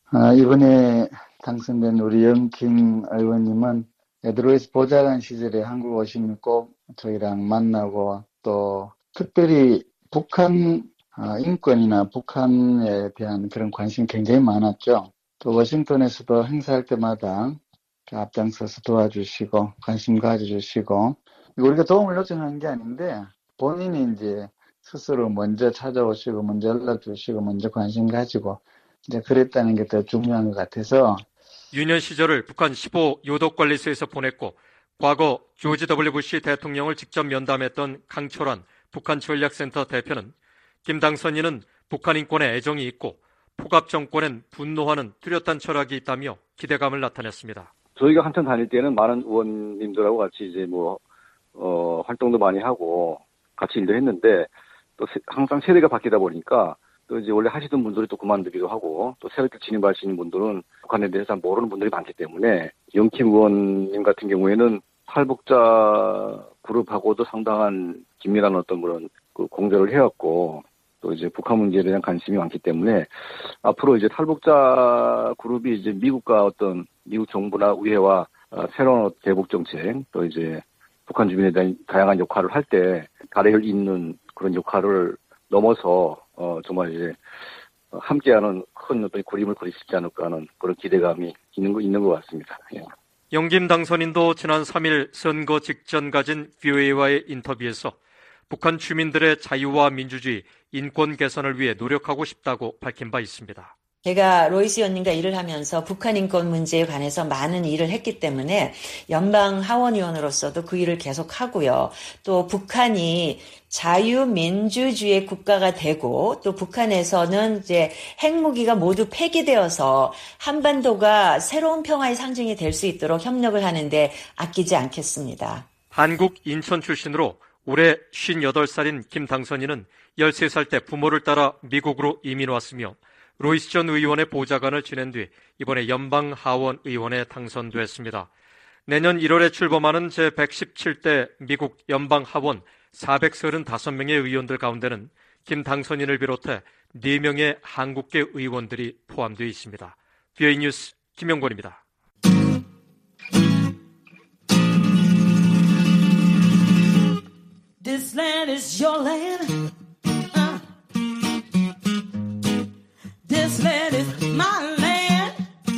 이번에 당선된 우리 영김 의원님은 에드로이스 보좌관 시절에 한국 오시면 꼭 저희랑 만나고 또 특별히 북한 인권이나 북한에 대한 그런 관심이 굉장히 많았죠. 또 워싱턴에서도 행사할 때마다 앞장서서 도와주시고 관심 가져주시고 우리가 도움을 요청하는 게 아닌데 본인이 이제 스스로 먼저 찾아오시고 먼저 연락 주시고 먼저 관심 가지고 이제 그랬다는 게 더 중요한 것 같아서 유년 시절을 북한 15 요독관리소에서 보냈고 과거 조지 W. 부시 대통령을 직접 면담했던 강철환 북한 전략센터 대표는 김 당선인은 북한 인권에 애정이 있고 포갑 정권엔 분노하는 뚜렷한 철학이 있다며 기대감을 나타냈습니다. 저희가 한참 다닐 때는 많은 의원님들하고 같이 이제 활동도 많이 하고 같이 일도 했는데 또 항상 세대가 바뀌다 보니까 또 이제 원래 하시던 분들이 또 그만두기도 하고 또 새롭게 진입하시는 분들은 북한에 대해서 잘 모르는 분들이 많기 때문에 영킴 의원님 같은 경우에는 탈북자 그룹하고도 상당한 긴밀한 어떤 그런 공조를 해왔고 또 이제 북한 문제에 대한 관심이 많기 때문에 앞으로 이제 탈북자 그룹이 이제 미국과 어떤 미국 정부나 의회와 새로운 대북 정책 또 이제 북한 주민에 대한 다양한 역할을 할 때 다리를 잇는 그런 역할을 넘어서 정말 이제 함께하는 큰 어떤 그림을 그릴 수 있지 않을까 하는 그런 기대감이 있는 것 같습니다. 예. 영김 당선인도 지난 3일 선거 직전 가진 VOA와의 인터뷰에서 북한 주민들의 자유와 민주주의, 인권 개선을 위해 노력하고 싶다고 밝힌 바 있습니다. 제가 로이스 의원님과 일을 하면서 북한 인권 문제에 관해서 많은 일을 했기 때문에 연방 하원의원으로서도 그 일을 계속하고요. 또 북한이 자유민주주의 국가가 되고 또 북한에서는 이제 핵무기가 모두 폐기되어서 한반도가 새로운 평화의 상징이 될 수 있도록 협력을 하는데 아끼지 않겠습니다. 한국 인천 출신으로 올해 58살인 김 당선인은 13살 때 부모를 따라 미국으로 이민 왔으며 로이스 전 의원의 보좌관을 지낸 뒤 이번에 연방 하원 의원에 당선됐습니다. 내년 1월에 출범하는 제117대 미국 연방 하원 435명의 의원들 가운데는 김 당선인을 비롯해 4명의 한국계 의원들이 포함되어 있습니다. BOA 뉴스 김영권입니다. This land is your land. This land is my land.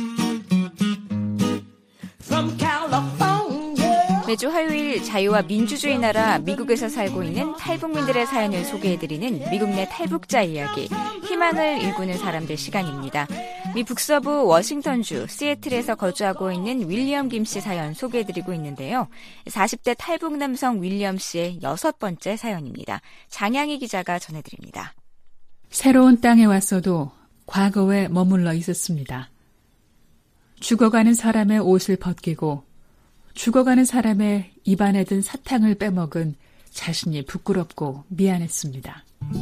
From California. 매주 화요일 자유와 민주주의 나라 미국에서 살고 있는 탈북민들의 사연을 소개해드리는 미국 내 탈북자 이야기, 희망을 일구는 사람들 시간입니다. 미 북서부 워싱턴주 시애틀에서 거주하고 있는 윌리엄 김 씨 사연 소개해드리고 있는데요. 40대 탈북 남성 윌리엄 씨의 6번째 사연입니다. 장양희 기자가 전해드립니다. 새로운 땅에 왔어도 과거에 머물러 있었습니다. 죽어가는 사람의 옷을 벗기고 죽어가는 사람의 입안에 든 사탕을 빼먹은 자신이 부끄럽고 미안했습니다.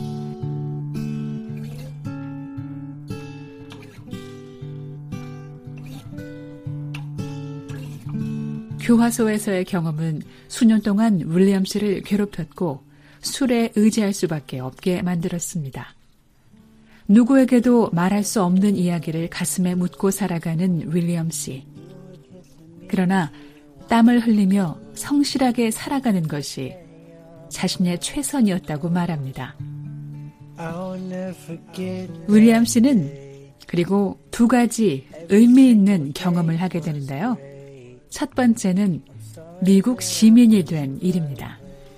교화소에서의 경험은 수년 동안 윌리엄 씨를 괴롭혔고 술에 의지할 수밖에 없게 만들었습니다. 누구에게도 말할 수 없는 이야기를 가슴에 묻고 살아가는 윌리엄 씨. 그러나 땀을 흘리며 성실하게 살아가는 것이 자신의 최선이었다고 말합니다. 윌리엄 씨는 그리고 2가지 의미 있는 경험을 하게 되는데요. 첫 번째는 미국 시민이 된 일입니다.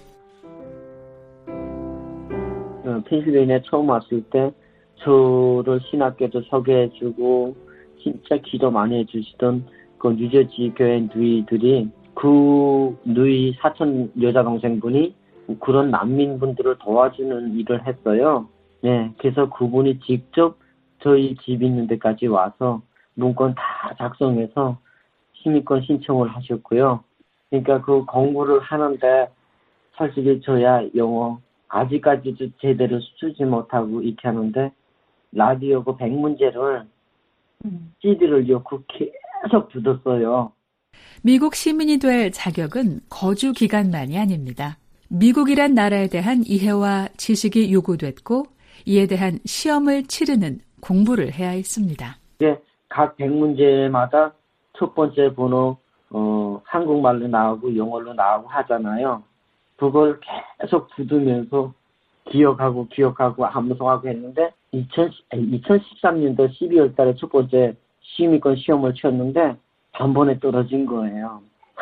펜실베이니아 처음 왔을 때 저를 신학교도 소개해주고 진짜 기도 많이 해주시던 그 뉴저지 교회 누이들이 그 누이 사촌 여자 동생분이 그런 난민분들을 도와주는 일을 했어요. 네, 그래서 그분이 직접 저희 집 있는 데까지 와서 문건 다 작성해서 시민권 신청을 하셨고요. 그러니까 그 공부를 하는데 솔직히 저야 영어 아직까지도 제대로 쓰지 못하고 이렇게 하는데 라디오 그 100문제를 CD를 넣고 계속 듣었어요. 미국 시민이 될 자격은 거주 기간만이 아닙니다. 미국이란 나라에 대한 이해와 지식이 요구됐고 이에 대한 시험을 치르는 공부를 해야 했습니다. 네, 각 100문제마다 첫 번째 번호 한국말로 나오고 영어로 나오고 하잖아요. 그걸 계속 부으면서 기억하고 암송하고 했는데 2013년도 12월 달에 첫 번째 시민권 시험을 치렀는데 단번에 떨어진 거예요.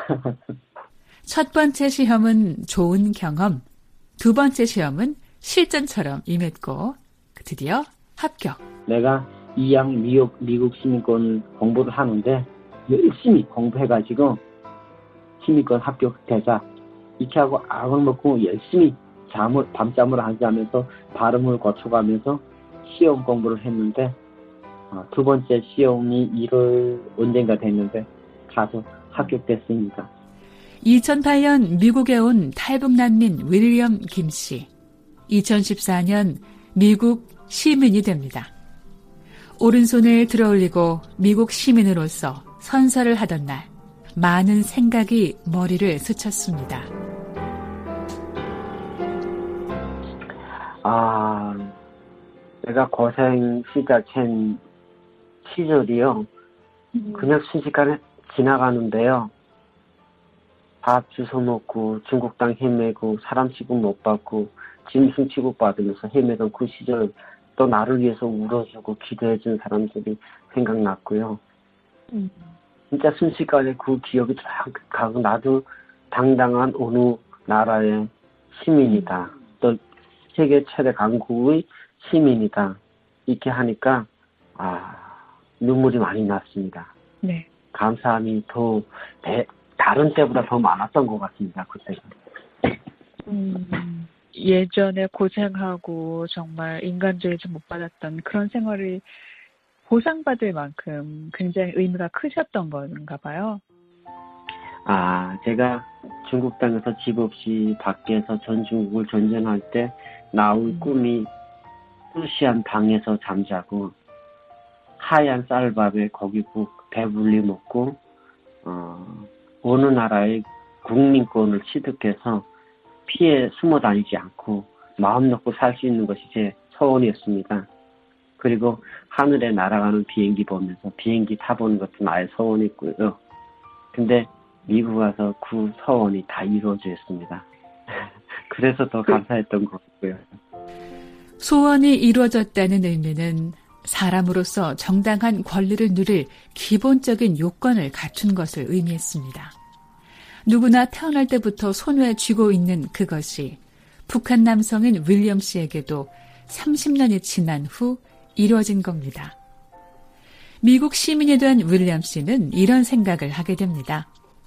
첫 번째 시험은 좋은 경험, 2번째 시험은 실전처럼 임했고 드디어 합격. 내가 2학 미국 시민권 공부를 하는데 열심히 공부해가지고 시민권 합격되자 이렇게 하고 악을 먹고 열심히 밤잠을 안 자면서 발음을 고쳐가면서 시험 공부를 했는데 2번째 시험이 1월 언젠가 됐는데 가서 합격됐습니다. 2008년 미국에 온 탈북난민 윌리엄 김 씨. 2014년 미국 시민이 됩니다. 오른손을 들어올리고 미국 시민으로서 선서를 하던 날 많은 생각이 머리를 스쳤습니다. 내가 고생 시작한 시절이요. 그냥 순식간에 지나가는데요. 밥 주워 먹고 중국 땅 헤매고 사람 취급 못 받고 짐승 취급받으면서 헤매던 그 시절 또 나를 위해서 울어주고 기도해준 사람들이 생각났고요. 진짜 순식간에 그 기억이 쫙 가고 나도 당당한 어느 나라의 시민이다. 또 세계 최대 강국의 시민이다. 이렇게 하니까 눈물이 많이 났습니다. 네. 감사함이 다른 때보다 더 많았던 것 같습니다. 그때가. 예전에 고생하고 정말 인간주의 좀 못 받았던 그런 생활을 보상받을 만큼 굉장히 의미가 크셨던 건가 봐요. 제가 중국 땅에서 집 없이 밖에서 전중국을 전쟁할 때 나올 꿈이 루시안 방에서 잠자고 하얀 쌀밥에 고기국 배불리 먹고 어느 나라의 국민권을 취득해서 피해 숨어 다니지 않고 마음 놓고 살 수 있는 것이 제 소원이었습니다. 그리고 하늘에 날아가는 비행기 보면서 비행기 타보는 것도 나의 소원이었고요. 근데 미국 와서 그 소원이 다 이루어져 있습니다. 그래서 더 감사했던 것 같고요. 소원이 이루어졌다는 의미는 사람으로서 정당한 권리를 누릴 기본적인 요건을 갖춘 것을 의미했습니다. 누구나 태어날 때부터 손에 쥐고 있는 그것이 북한 남성인 윌리엄 씨에게도 30년이 지난 후 이루어진 겁니다. 미국 시민이 된 윌리엄 씨는 이런 생각을 하게 됩니다.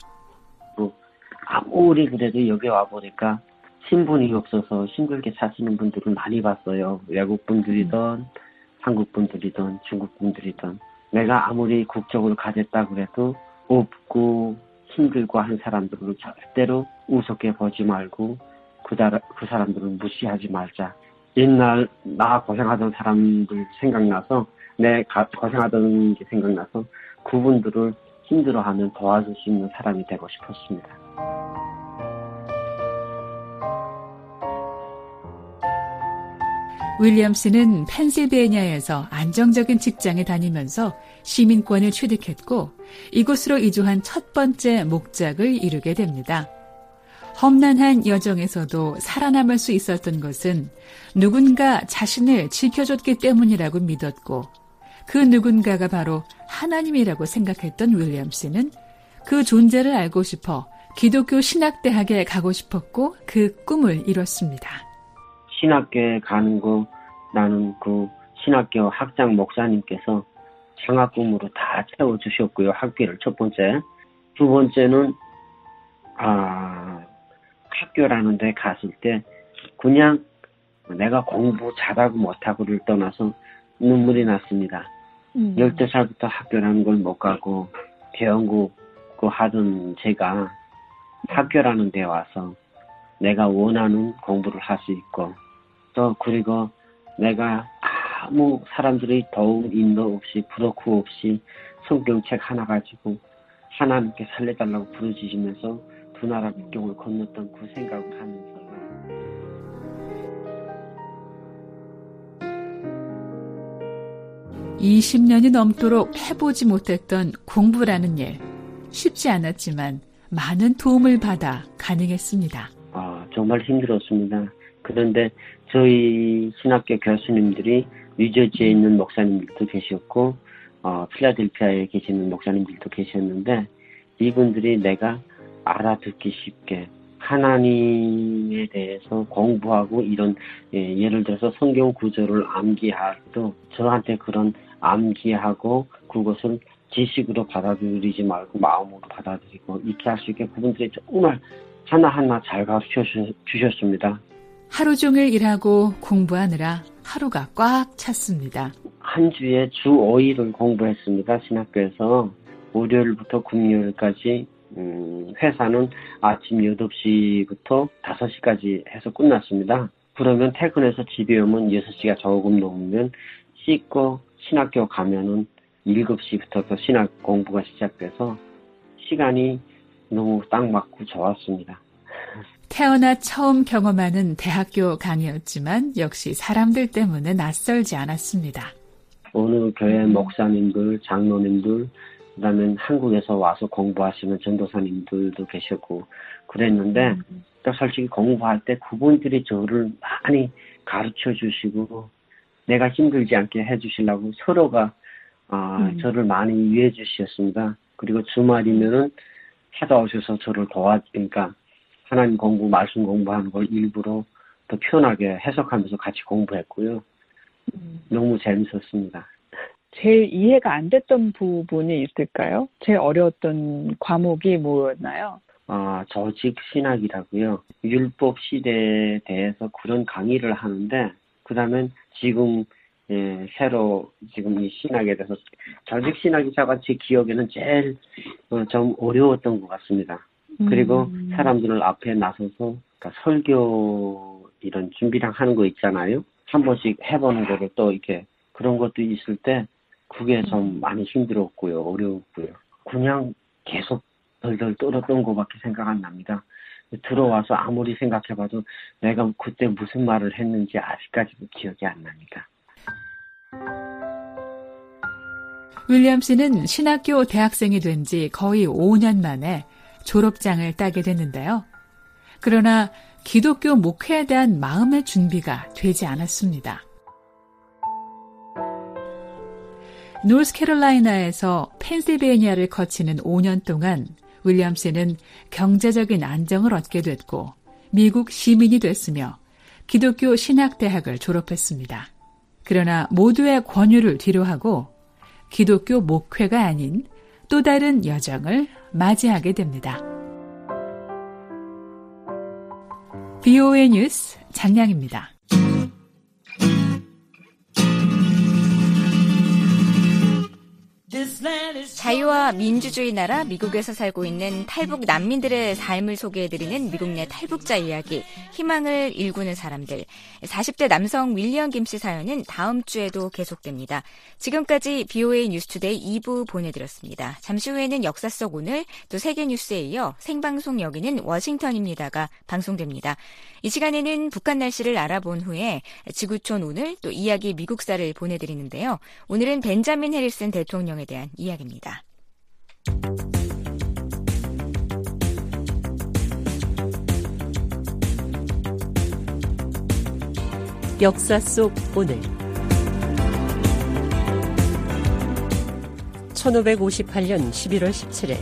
아무리 그래도 여기 와보니까 신분이 없어서 힘들게 사시는 분들을 많이 봤어요. 외국 분들이든 한국 분들이든 중국 분들이든 내가 아무리 국적을 가졌다 그래도 없고 힘들고 한 사람들은 절대로 우습게 보지 말고 그 사람들은 무시하지 말자. 옛날 나 고생하던 사람들 생각나서 내 고생하던 게 생각나서 그분들을 힘들어하면 도와줄 수 있는 사람이 되고 싶었습니다. 윌리엄 씨는 펜실베이니아에서 안정적인 직장에 다니면서 시민권을 취득했고 이곳으로 이주한 첫 번째 목적을 이루게 됩니다. 험난한 여정에서도 살아남을 수 있었던 것은 누군가 자신을 지켜줬기 때문이라고 믿었고 그 누군가가 바로 하나님이라고 생각했던 윌리엄 씨는 그 존재를 알고 싶어 기독교 신학대학에 가고 싶었고 그 꿈을 이뤘습니다. 신학교에 가는 거 나는 그 신학교 학장 목사님께서 장학 꿈으로 다 채워주셨고요. 학비를 첫 번째. 두 번째는 학교라는 데 갔을 때 그냥 내가 공부 잘하고 못하고를 떠나서 눈물이 났습니다. 12살부터 학교라는 걸 못 가고 배운고 하던 제가 학교라는 데 와서 내가 원하는 공부를 할 수 있고 또 그리고 내가 아무 사람들이 도움 인도 없이 부덕후 없이 성경책 하나 가지고 하나님께 살려달라고 부르짖으면서 두 나라 국경을 건넜던 그 생각을 하면서 20년이 넘도록 해보지 못했던 공부라는 일. 쉽지 않았지만 많은 도움을 받아 가능했습니다. 정말 힘들었습니다. 그런데 저희 신학교 교수님들이 뉴저지에 있는 목사님들도 계셨고 필라델피아에 계시는 목사님들도 계셨는데 이분들이 내가 알아듣기 쉽게 하나님에 대해서 공부하고 이런 예를 들어서 성경 구절을 암기하도 저한테 그런 암기하고 그것을 지식으로 받아들이지 말고 마음으로 받아들이고 이렇게 할 수 있게 그분들이 정말 하나하나 잘 가르쳐 주셨습니다. 하루 종일 일하고 공부하느라 하루가 꽉 찼습니다. 한 주에 주 5일을 공부했습니다. 신학교에서 월요일부터 금요일까지 회사는 아침 8시부터 5시까지 해서 끝났습니다. 그러면 퇴근해서 집에 오면 6시가 조금 넘으면 씻고 신학교 가면은 7시부터 신학 공부가 시작돼서 시간이 너무 딱 맞고 좋았습니다. 태어나 처음 경험하는 대학교 강의였지만 역시 사람들 때문에 낯설지 않았습니다. 어느 교회 목사님들, 장로님들, 그다음에 한국에서 와서 공부하시는 전도사님들도 계셨고 그랬는데 또 솔직히 공부할 때 그분들이 저를 많이 가르쳐 주시고 내가 힘들지 않게 해주시려고 서로가 저를 많이 위해 주셨습니다. 그리고 주말이면은 찾아오셔서 저를 도와주니까 하나님 공부, 말씀 공부하는 걸 일부러 더 편하게 해석하면서 같이 공부했고요. 너무 재밌었습니다. 제일 이해가 안 됐던 부분이 있을까요? 제일 어려웠던 과목이 뭐였나요? 저직 신학이라고요. 율법 시대에 대해서 그런 강의를 하는데, 그 다음에 지금, 새로 지금 이 신학에 대해서, 저직 신학이자가 제 기억에는 제일 좀 어려웠던 것 같습니다. 그리고 사람들을 앞에 나서서, 그러니까 설교 이런 준비랑 하는 거 있잖아요. 한 번씩 해보는 거를 또 이렇게 그런 것도 있을 때, 그게 좀 많이 힘들었고요. 어려웠고요. 그냥 계속 덜덜 떨었던 것밖에 생각 안 납니다. 들어와서 아무리 생각해봐도 내가 그때 무슨 말을 했는지 아직까지도 기억이 안 납니다. 윌리엄스는 신학교 대학생이 된 지 거의 5년 만에 졸업장을 따게 됐는데요. 그러나 기독교 목회에 대한 마음의 준비가 되지 않았습니다. 노스캐롤라이나에서 펜실베이니아를 거치는 5년 동안 윌리엄스는 경제적인 안정을 얻게 됐고 미국 시민이 됐으며 기독교 신학대학을 졸업했습니다. 그러나 모두의 권유를 뒤로하고 기독교 목회가 아닌 또 다른 여정을 맞이하게 됩니다. BOA 뉴스 장량입니다. 자유와 민주주의 나라 미국에서 살고 있는 탈북 난민들의 삶을 소개해드리는 미국 내 탈북자 이야기, 희망을 일구는 사람들. 40대 남성 윌리엄 김 씨 사연은 다음 주에도 계속됩니다. 지금까지 BOA 뉴스투데이 2부 보내드렸습니다. 잠시 후에는 역사 속 오늘, 또 세계 뉴스에 이어 생방송 여기는 워싱턴입니다가 방송됩니다. 이 시간에는 북한 날씨를 알아본 후에 지구촌 오늘, 또 이야기 미국사를 보내드리는데요. 오늘은 벤자민 해리슨 대통령에 대한 이야기입니다. 역사 속 오늘 1558년 11월 17일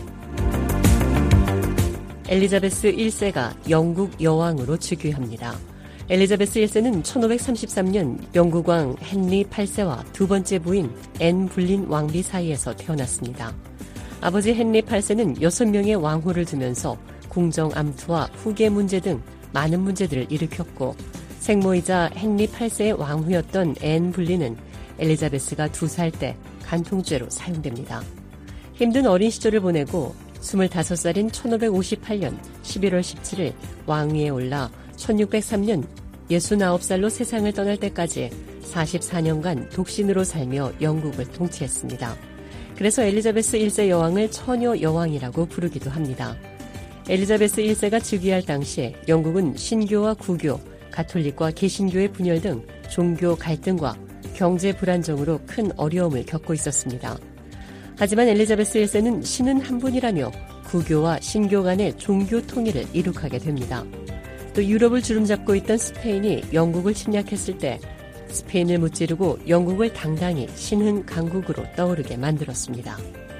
엘리자베스 1세가 영국 여왕으로 즉위합니다. 엘리자베스 1세는 1533년 영국 왕 헨리 8세와 두 번째 부인 앤 불린 왕비 사이에서 태어났습니다. 아버지 헨리 8세는 6명의 왕후를 두면서 궁정 암투와 후계 문제 등 많은 문제들을 일으켰고 생모이자 헨리 8세의 왕후였던 앤 불린은 엘리자베스가 2살 때 간통죄로 사형됩니다. 힘든 어린 시절을 보내고 25살인 1558년 11월 17일 왕위에 올라 1603년 69살로 세상을 떠날 때까지 44년간 독신으로 살며 영국을 통치했습니다. 그래서 엘리자베스 1세 여왕을 처녀 여왕이라고 부르기도 합니다. 엘리자베스 1세가 즉위할 당시에 영국은 신교와 구교, 가톨릭과 개신교의 분열 등 종교 갈등과 경제 불안정으로 큰 어려움을 겪고 있었습니다. 하지만 엘리자베스 1세는 신은 한 분이라며 구교와 신교 간의 종교 통일을 이룩하게 됩니다. 또 유럽을 주름잡고 있던 스페인이 영국을 침략했을 때 스페인을 무찌르고 영국을 당당히 신흥 강국으로 떠오르게 만들었습니다.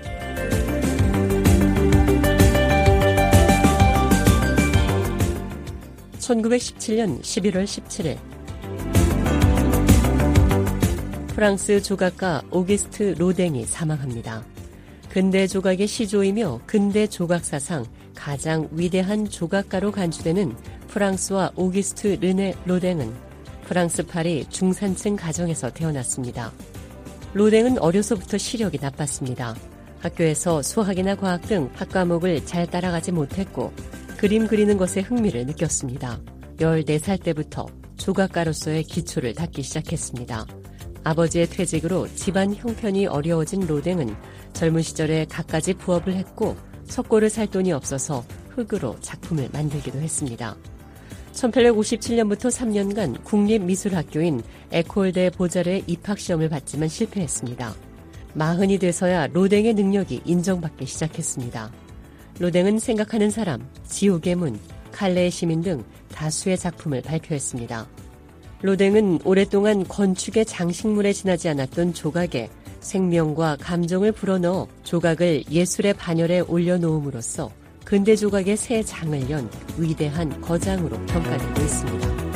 (1917년 11월 17일) 프랑스 조각가 오기스트 로댕이 사망합니다. 근대 조각의 시조이며 근대 조각사상 가장 위대한 조각가로 간주되는 프랑스와 오기스트 르네 로댕은 프랑스 파리 중산층 가정에서 태어났습니다. 로댕은 어려서부터 시력이 나빴습니다. 학교에서 수학이나 과학 등 학과목을 잘 따라가지 못했고 그림 그리는 것에 흥미를 느꼈습니다. 14살 때부터 조각가로서의 기초를 닦기 시작했습니다. 아버지의 퇴직으로 집안 형편이 어려워진 로댕은 젊은 시절에 갖가지 부업을 했고 석고를 살 돈이 없어서 흙으로 작품을 만들기도 했습니다. 1857년부터 3년간 국립미술학교인 에콜대 보자르의 입학시험을 봤지만 실패했습니다. 40이 돼서야 로댕의 능력이 인정받기 시작했습니다. 로댕은 생각하는 사람, 지옥의 문, 칼레의 시민 등 다수의 작품을 발표했습니다. 로댕은 오랫동안 건축의 장식물에 지나지 않았던 조각에 생명과 감정을 불어넣어 조각을 예술의 반열에 올려놓음으로써 근대 조각의 새 장을 연 위대한 거장으로 평가되고 있습니다.